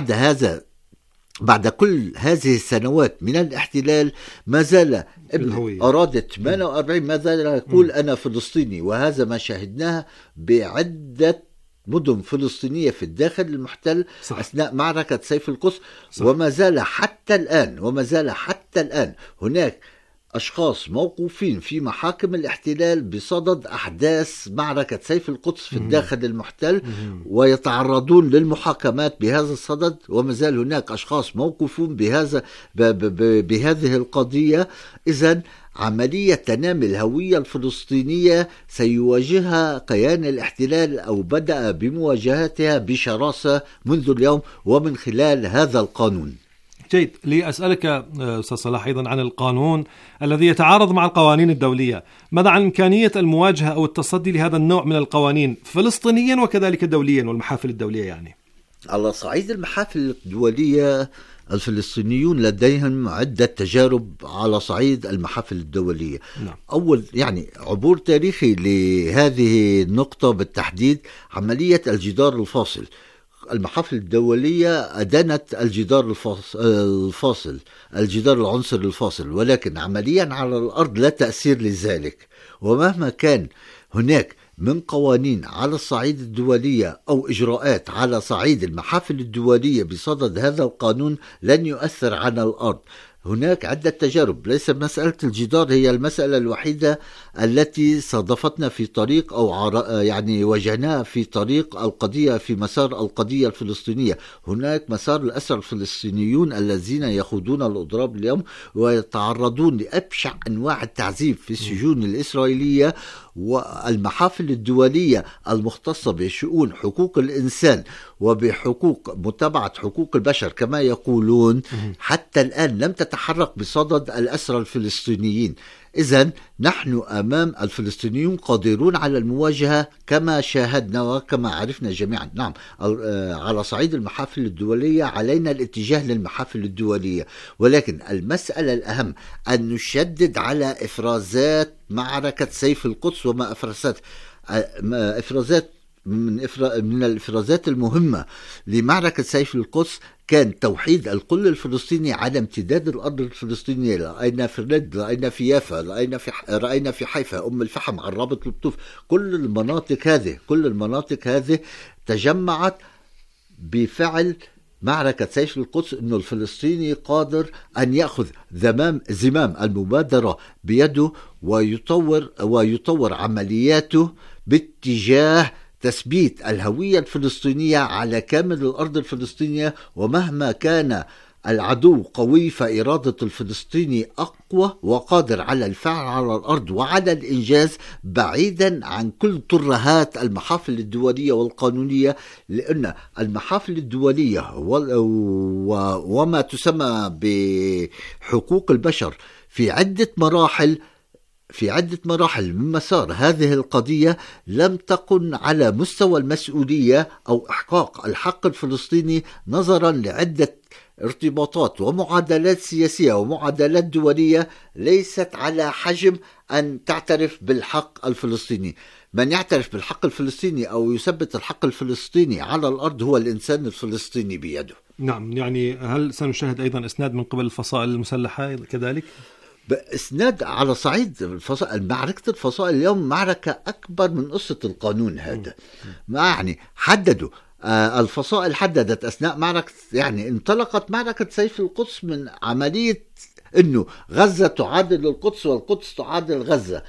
بعد كل هذه السنوات من الاحتلال ما زال أراد 48 ما زال يقول أنا فلسطيني، وهذا ما شاهدناه بعدة مدن فلسطينية في الداخل المحتل أثناء معركة سيف القدس. وما زال حتى الآن هناك أشخاص موقوفين في محاكم الاحتلال بصدد أحداث معركة سيف القدس في الداخل المحتل ويتعرضون للمحاكمات بهذا الصدد، وما زال هناك أشخاص موقوفون بهذه القضية. إذن عملية تنامي الهوية الفلسطينية سيواجهها كيان الاحتلال أو بدأ بمواجهتها بشراسة منذ اليوم ومن خلال هذا القانون. جيد، لأسألك أستاذ صلاح أيضا عن القانون الذي يتعارض مع القوانين الدولية. ماذا عن إمكانية المواجهة أو التصدي لهذا النوع من القوانين فلسطينيا وكذلك دوليا والمحافل الدولية؟ يعني على صعيد المحافل الدولية الفلسطينيون لديهم عدة تجارب على صعيد المحافل الدولية. أول عبور تاريخي لهذه النقطة بالتحديد عملية الجدار الفاصل. المحافل الدولية أدانت الجدار الفاصل، الجدار العنصر الفاصل، ولكن عمليا على الأرض لا تأثير لذلك. ومهما كان هناك من قوانين على الصعيد الدولية أو إجراءات على صعيد المحافل الدولية بصدد هذا القانون لن يؤثر على الأرض. هناك عدة تجارب، ليس مسألة الجدار هي المسألة الوحيدة التي صادفتنا في طريق أو يعني واجهناها في طريق القضية، في مسار القضية الفلسطينية. هناك مسار الأسرى الفلسطينيون الذين يخوضون الإضراب اليوم ويتعرضون لأبشع أنواع التعذيب في السجون الإسرائيلية، والمحافل الدولية المختصة بشؤون حقوق الإنسان وبحقوق متابعة حقوق البشر كما يقولون حتى الآن لم تتحرك بصدد الأسرى الفلسطينيين. إذن نحن أمام الفلسطينيون قادرون على المواجهة كما شاهدنا وكما عرفنا جميعا. نعم، على صعيد المحافل الدولية علينا الاتجاه للمحافل الدولية، ولكن المسألة الأهم أن نشدد على إفرازات معركة سيف القدس وما إفرازات من الإفرازات المهمة لمعركة سيف القدس كان توحيد الكل الفلسطيني على امتداد الأرض الفلسطينية. رأينا في الرد، رأينا في يافا، رأينا في حيفا، أم الفحم، عرابة الطوف، كل المناطق هذه تجمعت بفعل معركة سيف القدس، أنه الفلسطيني قادر أن يأخذ زمام المبادرة بيده ويطور عملياته باتجاه تثبيت الهوية الفلسطينية على كامل الأرض الفلسطينية. ومهما كان العدو قوي فإرادة الفلسطيني أقوى وقادر على الفعل على الأرض وعلى الإنجاز بعيدا عن كل ترهات المحافل الدولية والقانونية، لأن المحافل الدولية وما تسمى بحقوق البشر في عدة مراحل من مسار هذه القضية لم تكن على مستوى المسؤولية أو إحقاق الحق الفلسطيني، نظرا لعدة ارتباطات ومعادلات سياسية ومعادلات دولية ليست على حجم أن تعترف بالحق الفلسطيني. من يعترف بالحق الفلسطيني أو يثبت الحق الفلسطيني على الأرض هو الإنسان الفلسطيني بيده. نعم، يعني هل سنشاهد أيضا إسناد من قبل الفصائل المسلحة كذلك؟ بإسناد على صعيد معركة الفصائل اليوم معركة أكبر من قصة القانون هذا. يعني حددوا الفصائل حددت أثناء معركة، يعني انطلقت معركة سيف القدس من عملية أنه غزة تعادل القدس والقدس تعادل غزة.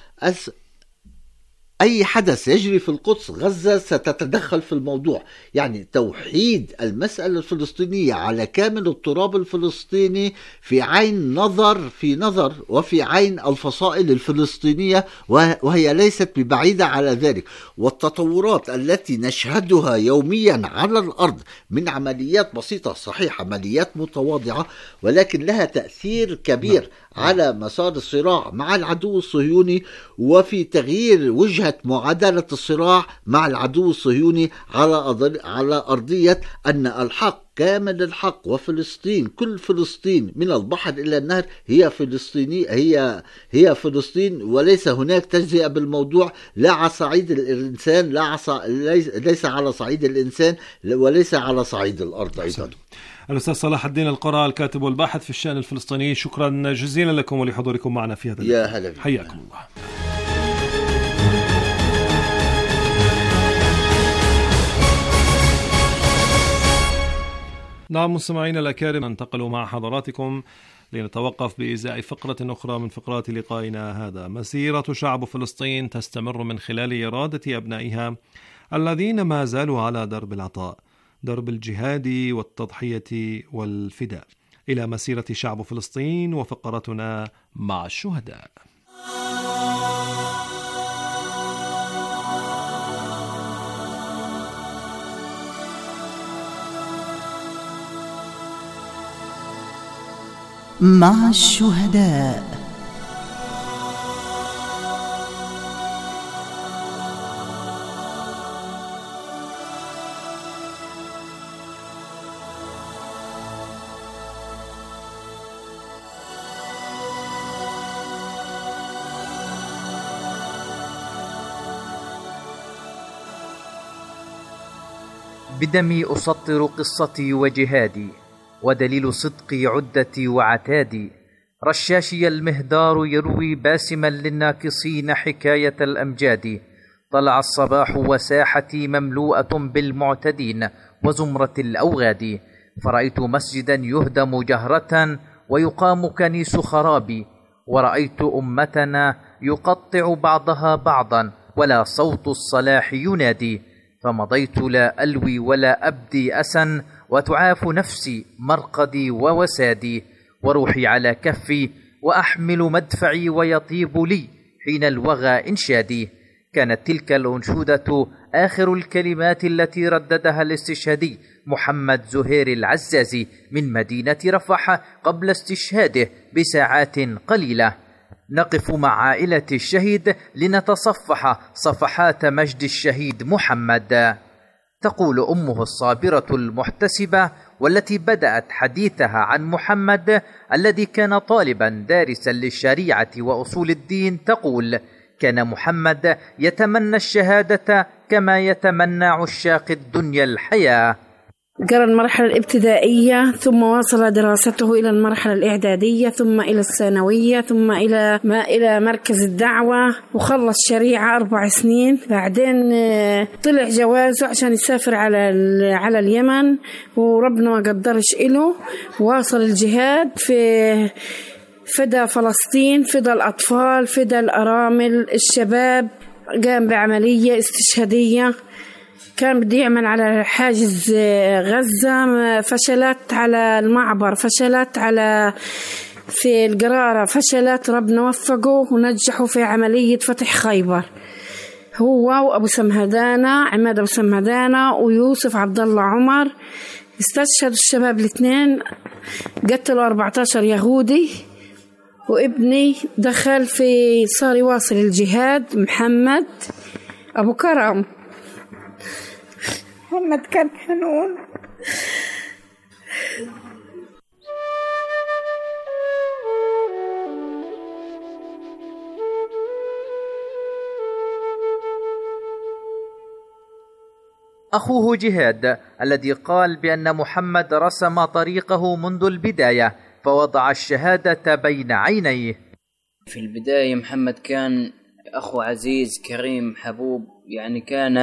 أي حدث يجري في القدس غزة ستتدخل في الموضوع. يعني توحيد المسألة الفلسطينية على كامل التراب الفلسطيني في نظر وفي عين الفصائل الفلسطينية، وهي ليست ببعيدة على ذلك. والتطورات التي نشهدها يوميا على الأرض من عمليات بسيطة، صحيح عمليات متواضعة، ولكن لها تأثير كبير على مسار الصراع مع العدو الصهيوني وفي تغيير وجهة معادلة الصراع مع العدو الصهيوني على أرضية أن الحق كامل الحق، وفلسطين كل فلسطين من البحر إلى النهر هي فلسطين، وليس هناك تجزئة بالموضوع لا على صعيد الإنسان ليس على صعيد الإنسان وليس على صعيد الأرض أيضا. الأستاذ صلاح الدين القرى، الكاتب والباحث في الشأن الفلسطيني، شكرا جزيلا لكم ولحضوركم معنا في هذا يا هلا، حياكم الله. نعم مستمعينا الأكارم، ننتقل مع حضراتكم لنتوقف بإزاء فقرة أخرى من فقرات لقائنا هذا. مسيرة شعب فلسطين تستمر من خلال إرادة أبنائها الذين ما زالوا على درب العطاء، درب الجهاد والتضحية والفداء، إلى مسيرة شعب فلسطين وفقرتنا مع الشهداء. مع الشهداء. بدمي أسطر قصتي وجهادي، ودليل صدقي عدتي وعتادي. رشاشي المهدار يروي باسما للناكصين حكاية الأمجاد. طلع الصباح وساحتي مملوءة بالمعتدين وزمرة الأوغاد، فرأيت مسجدا يهدم جهرة ويقام كنيس خرابي، ورأيت أمتنا يقطع بعضها بعضا ولا صوت الصلاح ينادي، فمضيت لا ألوي ولا أبدي أسا، وتعاف نفسي مرقدي ووسادي، وروحي على كفي وأحمل مدفعي ويطيب لي حين الوغى إنشادي. كانت تلك الأنشودة آخر الكلمات التي رددها الاستشهادي محمد زهير العزازي من مدينة رفح قبل استشهاده بساعات قليلة. نقف مع عائلة الشهيد لنتصفح صفحات مجد الشهيد محمد. تقول أمه الصابرة المحتسبة والتي بدأت حديثها عن محمد الذي كان طالبا دارسا للشريعة وأصول الدين، تقول: كان محمد يتمنى الشهادة كما يتمنى عشاق الدنيا الحياة. قرأ المرحلة الابتدائية، ثم واصل دراسته إلى المرحلة الإعدادية، ثم إلى الثانوية، ثم إلى مركز الدعوة، وخلص شريعة 4 سنين. بعدين طلع جوازه عشان يسافر على اليمن، وربنا ما قدرش إله. واصل الجهاد في فدى فلسطين، فدى الأطفال، فدى الأرامل، الشباب. قام بعملية استشهادية، كان بده يعمل على حاجز غزة، فشلت على المعبر، فشلت في القرارة، فشلت. ربنا وفقه ونجحوا في عملية فتح خيبر، هو وأبو سمهدانة، عماد أبو سمهدانة ويوسف عبد الله عمر. استشهدوا الشباب الاثنين، قتلوا 14 يهودي. وابني دخل صار يواصل الجهاد، محمد أبو كرم. محمد كان حنون. أخوه جهاد الذي قال بأن محمد رسم طريقه منذ البداية فوضع الشهادة بين عينيه. في البداية محمد كان أخو عزيز كريم حبوب، يعني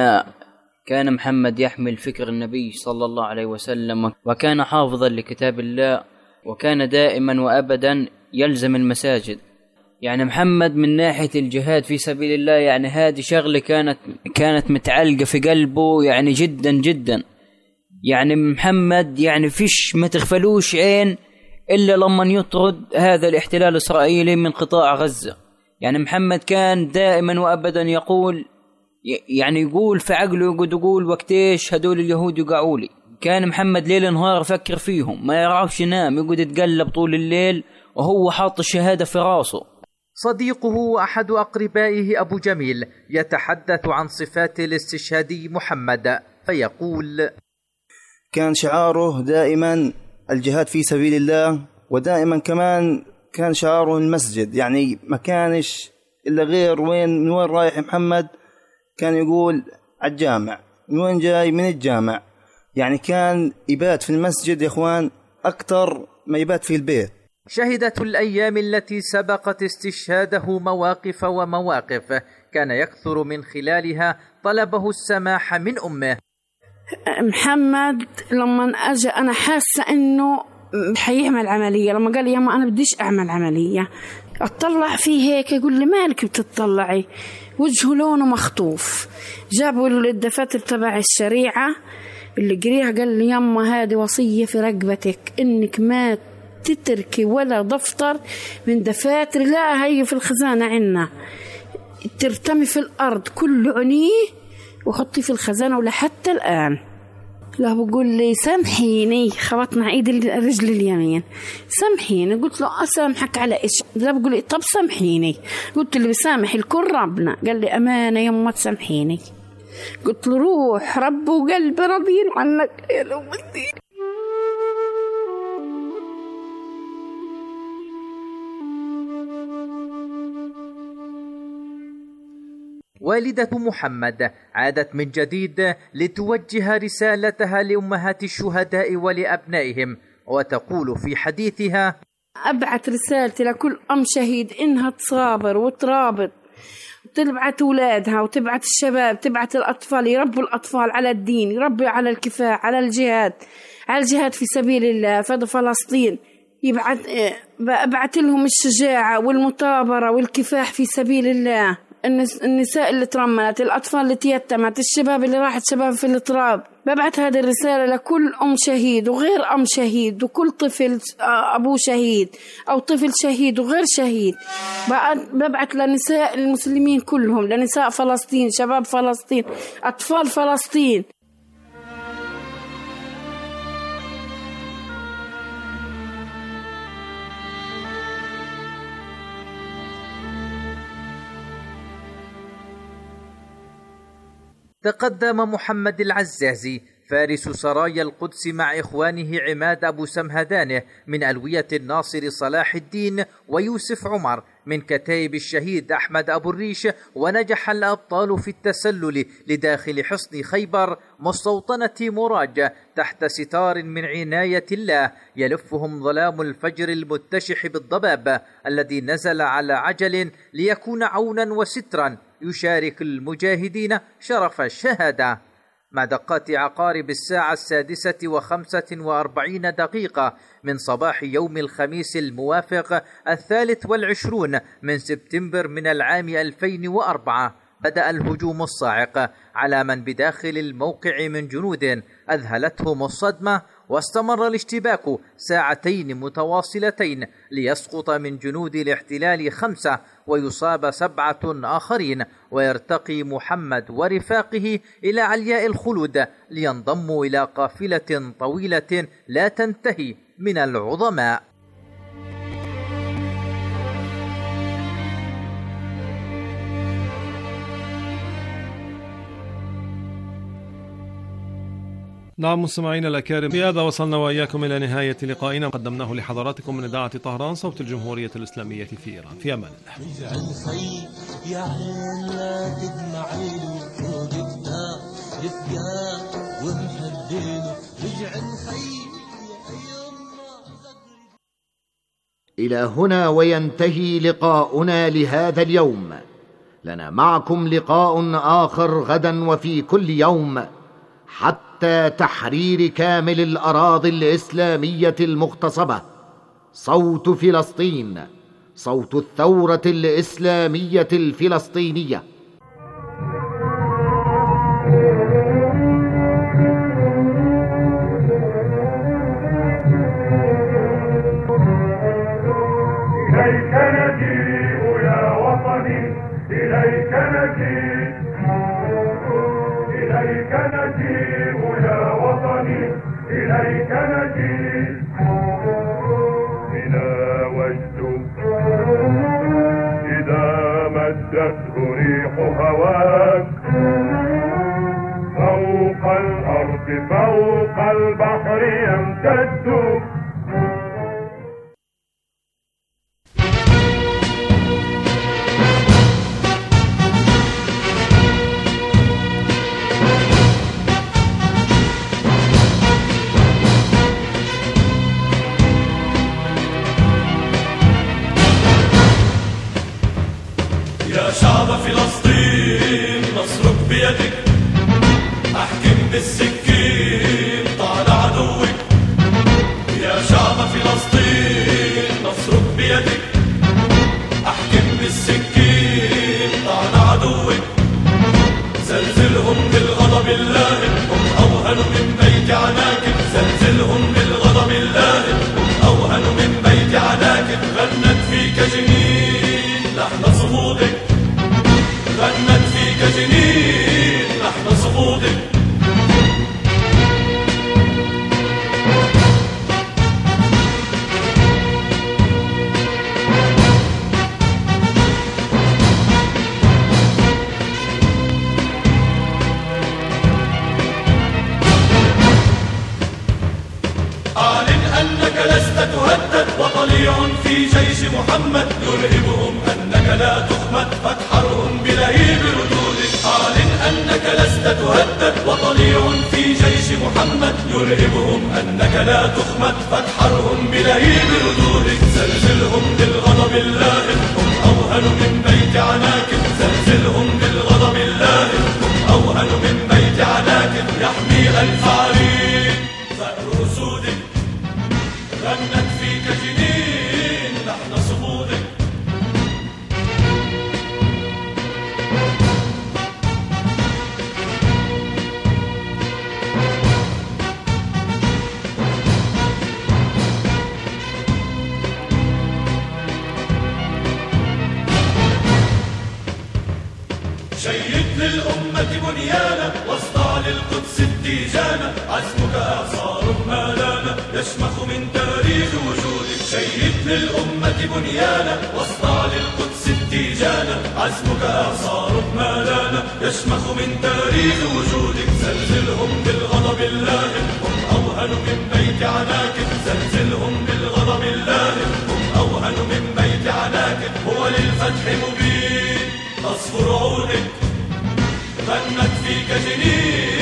كان محمد يحمل فكر النبي صلى الله عليه وسلم، وكان حافظا لكتاب الله، وكان دائما وأبدا يلزم المساجد. يعني محمد من ناحية الجهاد في سبيل الله، يعني هذه شغلة كانت متعلقة في قلبه يعني جدا جدا. يعني محمد يعني فيش ما تغفلوش عين إلا لما يطرد هذا الاحتلال الإسرائيلي من قطاع غزة. يعني محمد كان دائما وأبدا يقول في عقله، يقول وقتيش هدول اليهود يقعوا لي. كان محمد ليل نهار يفكر فيهم، ما يعرفش ينام، يقعد يتقلب طول الليل وهو حاط الشهادة في راسه. صديقه وأحد أقربائه أبو جميل يتحدث عن صفات الاستشهادي محمد فيقول: كان شعاره دائما الجهاد في سبيل الله، ودائما كمان كان شعاره المسجد. يعني ما كانش إلا غير من وين رايح محمد كان يقول الجامع، من وين جاي من الجامع. يعني كان يبات في المسجد يا إخوان أكتر ما يبات في البيت. شهدت الأيام التي سبقت استشهاده مواقف ومواقف كان يكثر من خلالها طلبه السماح من أمه. محمد لما أجى أنا حاسة إنه حيعمل عملية، لما قال لي ياما أنا بديش أعمل عملية، أطلع فيه هيك يقول لي مالك بتطلعي، وجهه لونه مخطوف. جابوا له الدفاتر تبع الشريعة اللي قريها، قال لي ياما هذه وصية في رقبتك إنك ما تتركي ولا دفتر من دفاتر، لا هي في الخزانة عنا، ترتمي في الأرض كل عنيه وحطي في الخزانة. ولا حتى الآن لا بقول لي سامحيني، خبطنا عيد الرجل اليمين، سامحيني. قلت له أسامحك على إيش؟ لا بقول لي طب سامحيني. قلت له بسامح الكل ربنا. قال لي أمانة يما تسامحيني. قلت له روح، رب وقلبي راضيين عنك يا لومتي. والدة محمد عادت من جديد لتوجه رسالتها لأمهات الشهداء ولأبنائهم، وتقول في حديثها: أبعت رسالتي لكل أم شهيد إنها تصابر وترابط، وتبعت أولادها وتبعت الشباب، تبعت الأطفال، يربوا الأطفال على الدين، يربوا على الكفاح، على الجهاد في سبيل الله، فدى فلسطين. أبعث لهم الشجاعة والمثابرة والكفاح في سبيل الله. النساء اللي ترملت، الأطفال اللي تيتمت، الشباب اللي راحت شباب في التراب. ببعث هذه الرسالة لكل أم شهيد وغير أم شهيد، وكل طفل أبوه شهيد أو طفل شهيد وغير شهيد. ببعث لنساء المسلمين كلهم، لنساء فلسطين، شباب فلسطين، أطفال فلسطين. تقدم محمد العزازي فارس سرايا القدس مع إخوانه عماد أبو سمهدانه من ألوية الناصر صلاح الدين ويوسف عمر من كتائب الشهيد أحمد أبو الريش، ونجح الأبطال في التسلل لداخل حصن خيبر مستوطنة مراج تحت ستار من عناية الله يلفهم ظلام الفجر المتشح بالضباب الذي نزل على عجل ليكون عونا وسترا يشارك المجاهدين شرف الشهادة. مع دقات عقارب 6:45 من صباح يوم الخميس الموافق 23 من سبتمبر من العام 2004 بدأ الهجوم الصاعق على من بداخل الموقع من جنود أذهلتهم الصدمة، واستمر الاشتباك ساعتين متواصلتين ليسقط من جنود الاحتلال 5 ويصاب 7 آخرين، ويرتقي محمد ورفاقه إلى علياء الخلود لينضموا إلى قافلة طويلة لا تنتهي من العظماء. نعم مستمعينا الأكارم، بهذا وصلنا وإياكم إلى نهاية لقائنا قدمناه لحضراتكم من إذاعة طهران صوت الجمهورية الإسلامية في إيران. في أمان إلى هنا وينتهي لقاؤنا لهذا اليوم. لنا معكم لقاء آخر غدا وفي كل يوم حتى تحرير كامل الأراضي الإسلامية المغتصبة. صوت فلسطين، صوت الثورة الإسلامية الفلسطينية. إليك نجيء يا وطني، إليك نجيء، إليك نجيء يا وطني، إليك نجيء. بنا وجد إذا مدته ريح هواك فوق الأرض فوق البحر يمتد. شعب فلسطين نصرك بيدك، احكم بالسكين طال عدوك. يا شعب فلسطين نصرك بيدك، احكم بالسكين طال عدوك. زلزلهم بالغضب اللائم، هم اوهن من بيت عناكب. زلزلهم بالغضب اللائم، هم اوهن من بيت عناكب. غنت فيك جنين لحن صمودك، غنت فيك جنين لحن صمودك. أعلن أنك لست تهدد، وطليع في جيش محمد يرهبهم أنك لا تخمد، فاتحرهم بلهيب ردودك. أعلن أنك لست تهدد، وطليع في جيش محمد يرهبهم أنك لا تخمد، فاتحرهم بلهيب ردودك. زلزلهم بالغضب اللائم، هم أوهن من بيت عناكب. زلزلهم بالغضب اللائم، هم أوهن من بيت عناكب. يحمي ألف عرين ثأر أسودك، غنت فيك جنين شيد للأمة بنيانا واصدع للقدس التيجانا، عزمك إعصار ما لانا يشمخ من تاريخ وجودك. شيد للأمة بنيانا واصدع للقدس التيجانا، عزمك إعصار ما لانا يشمخ من تاريخ وجودك. زلزلهم بالغضب اللائم هم أوهن من بيت عناكب، زلزلهم بالغضب اللائم هم أوهن من بيت عناكب. هو للفتح مبين تصفر عونك غنت فيك جنين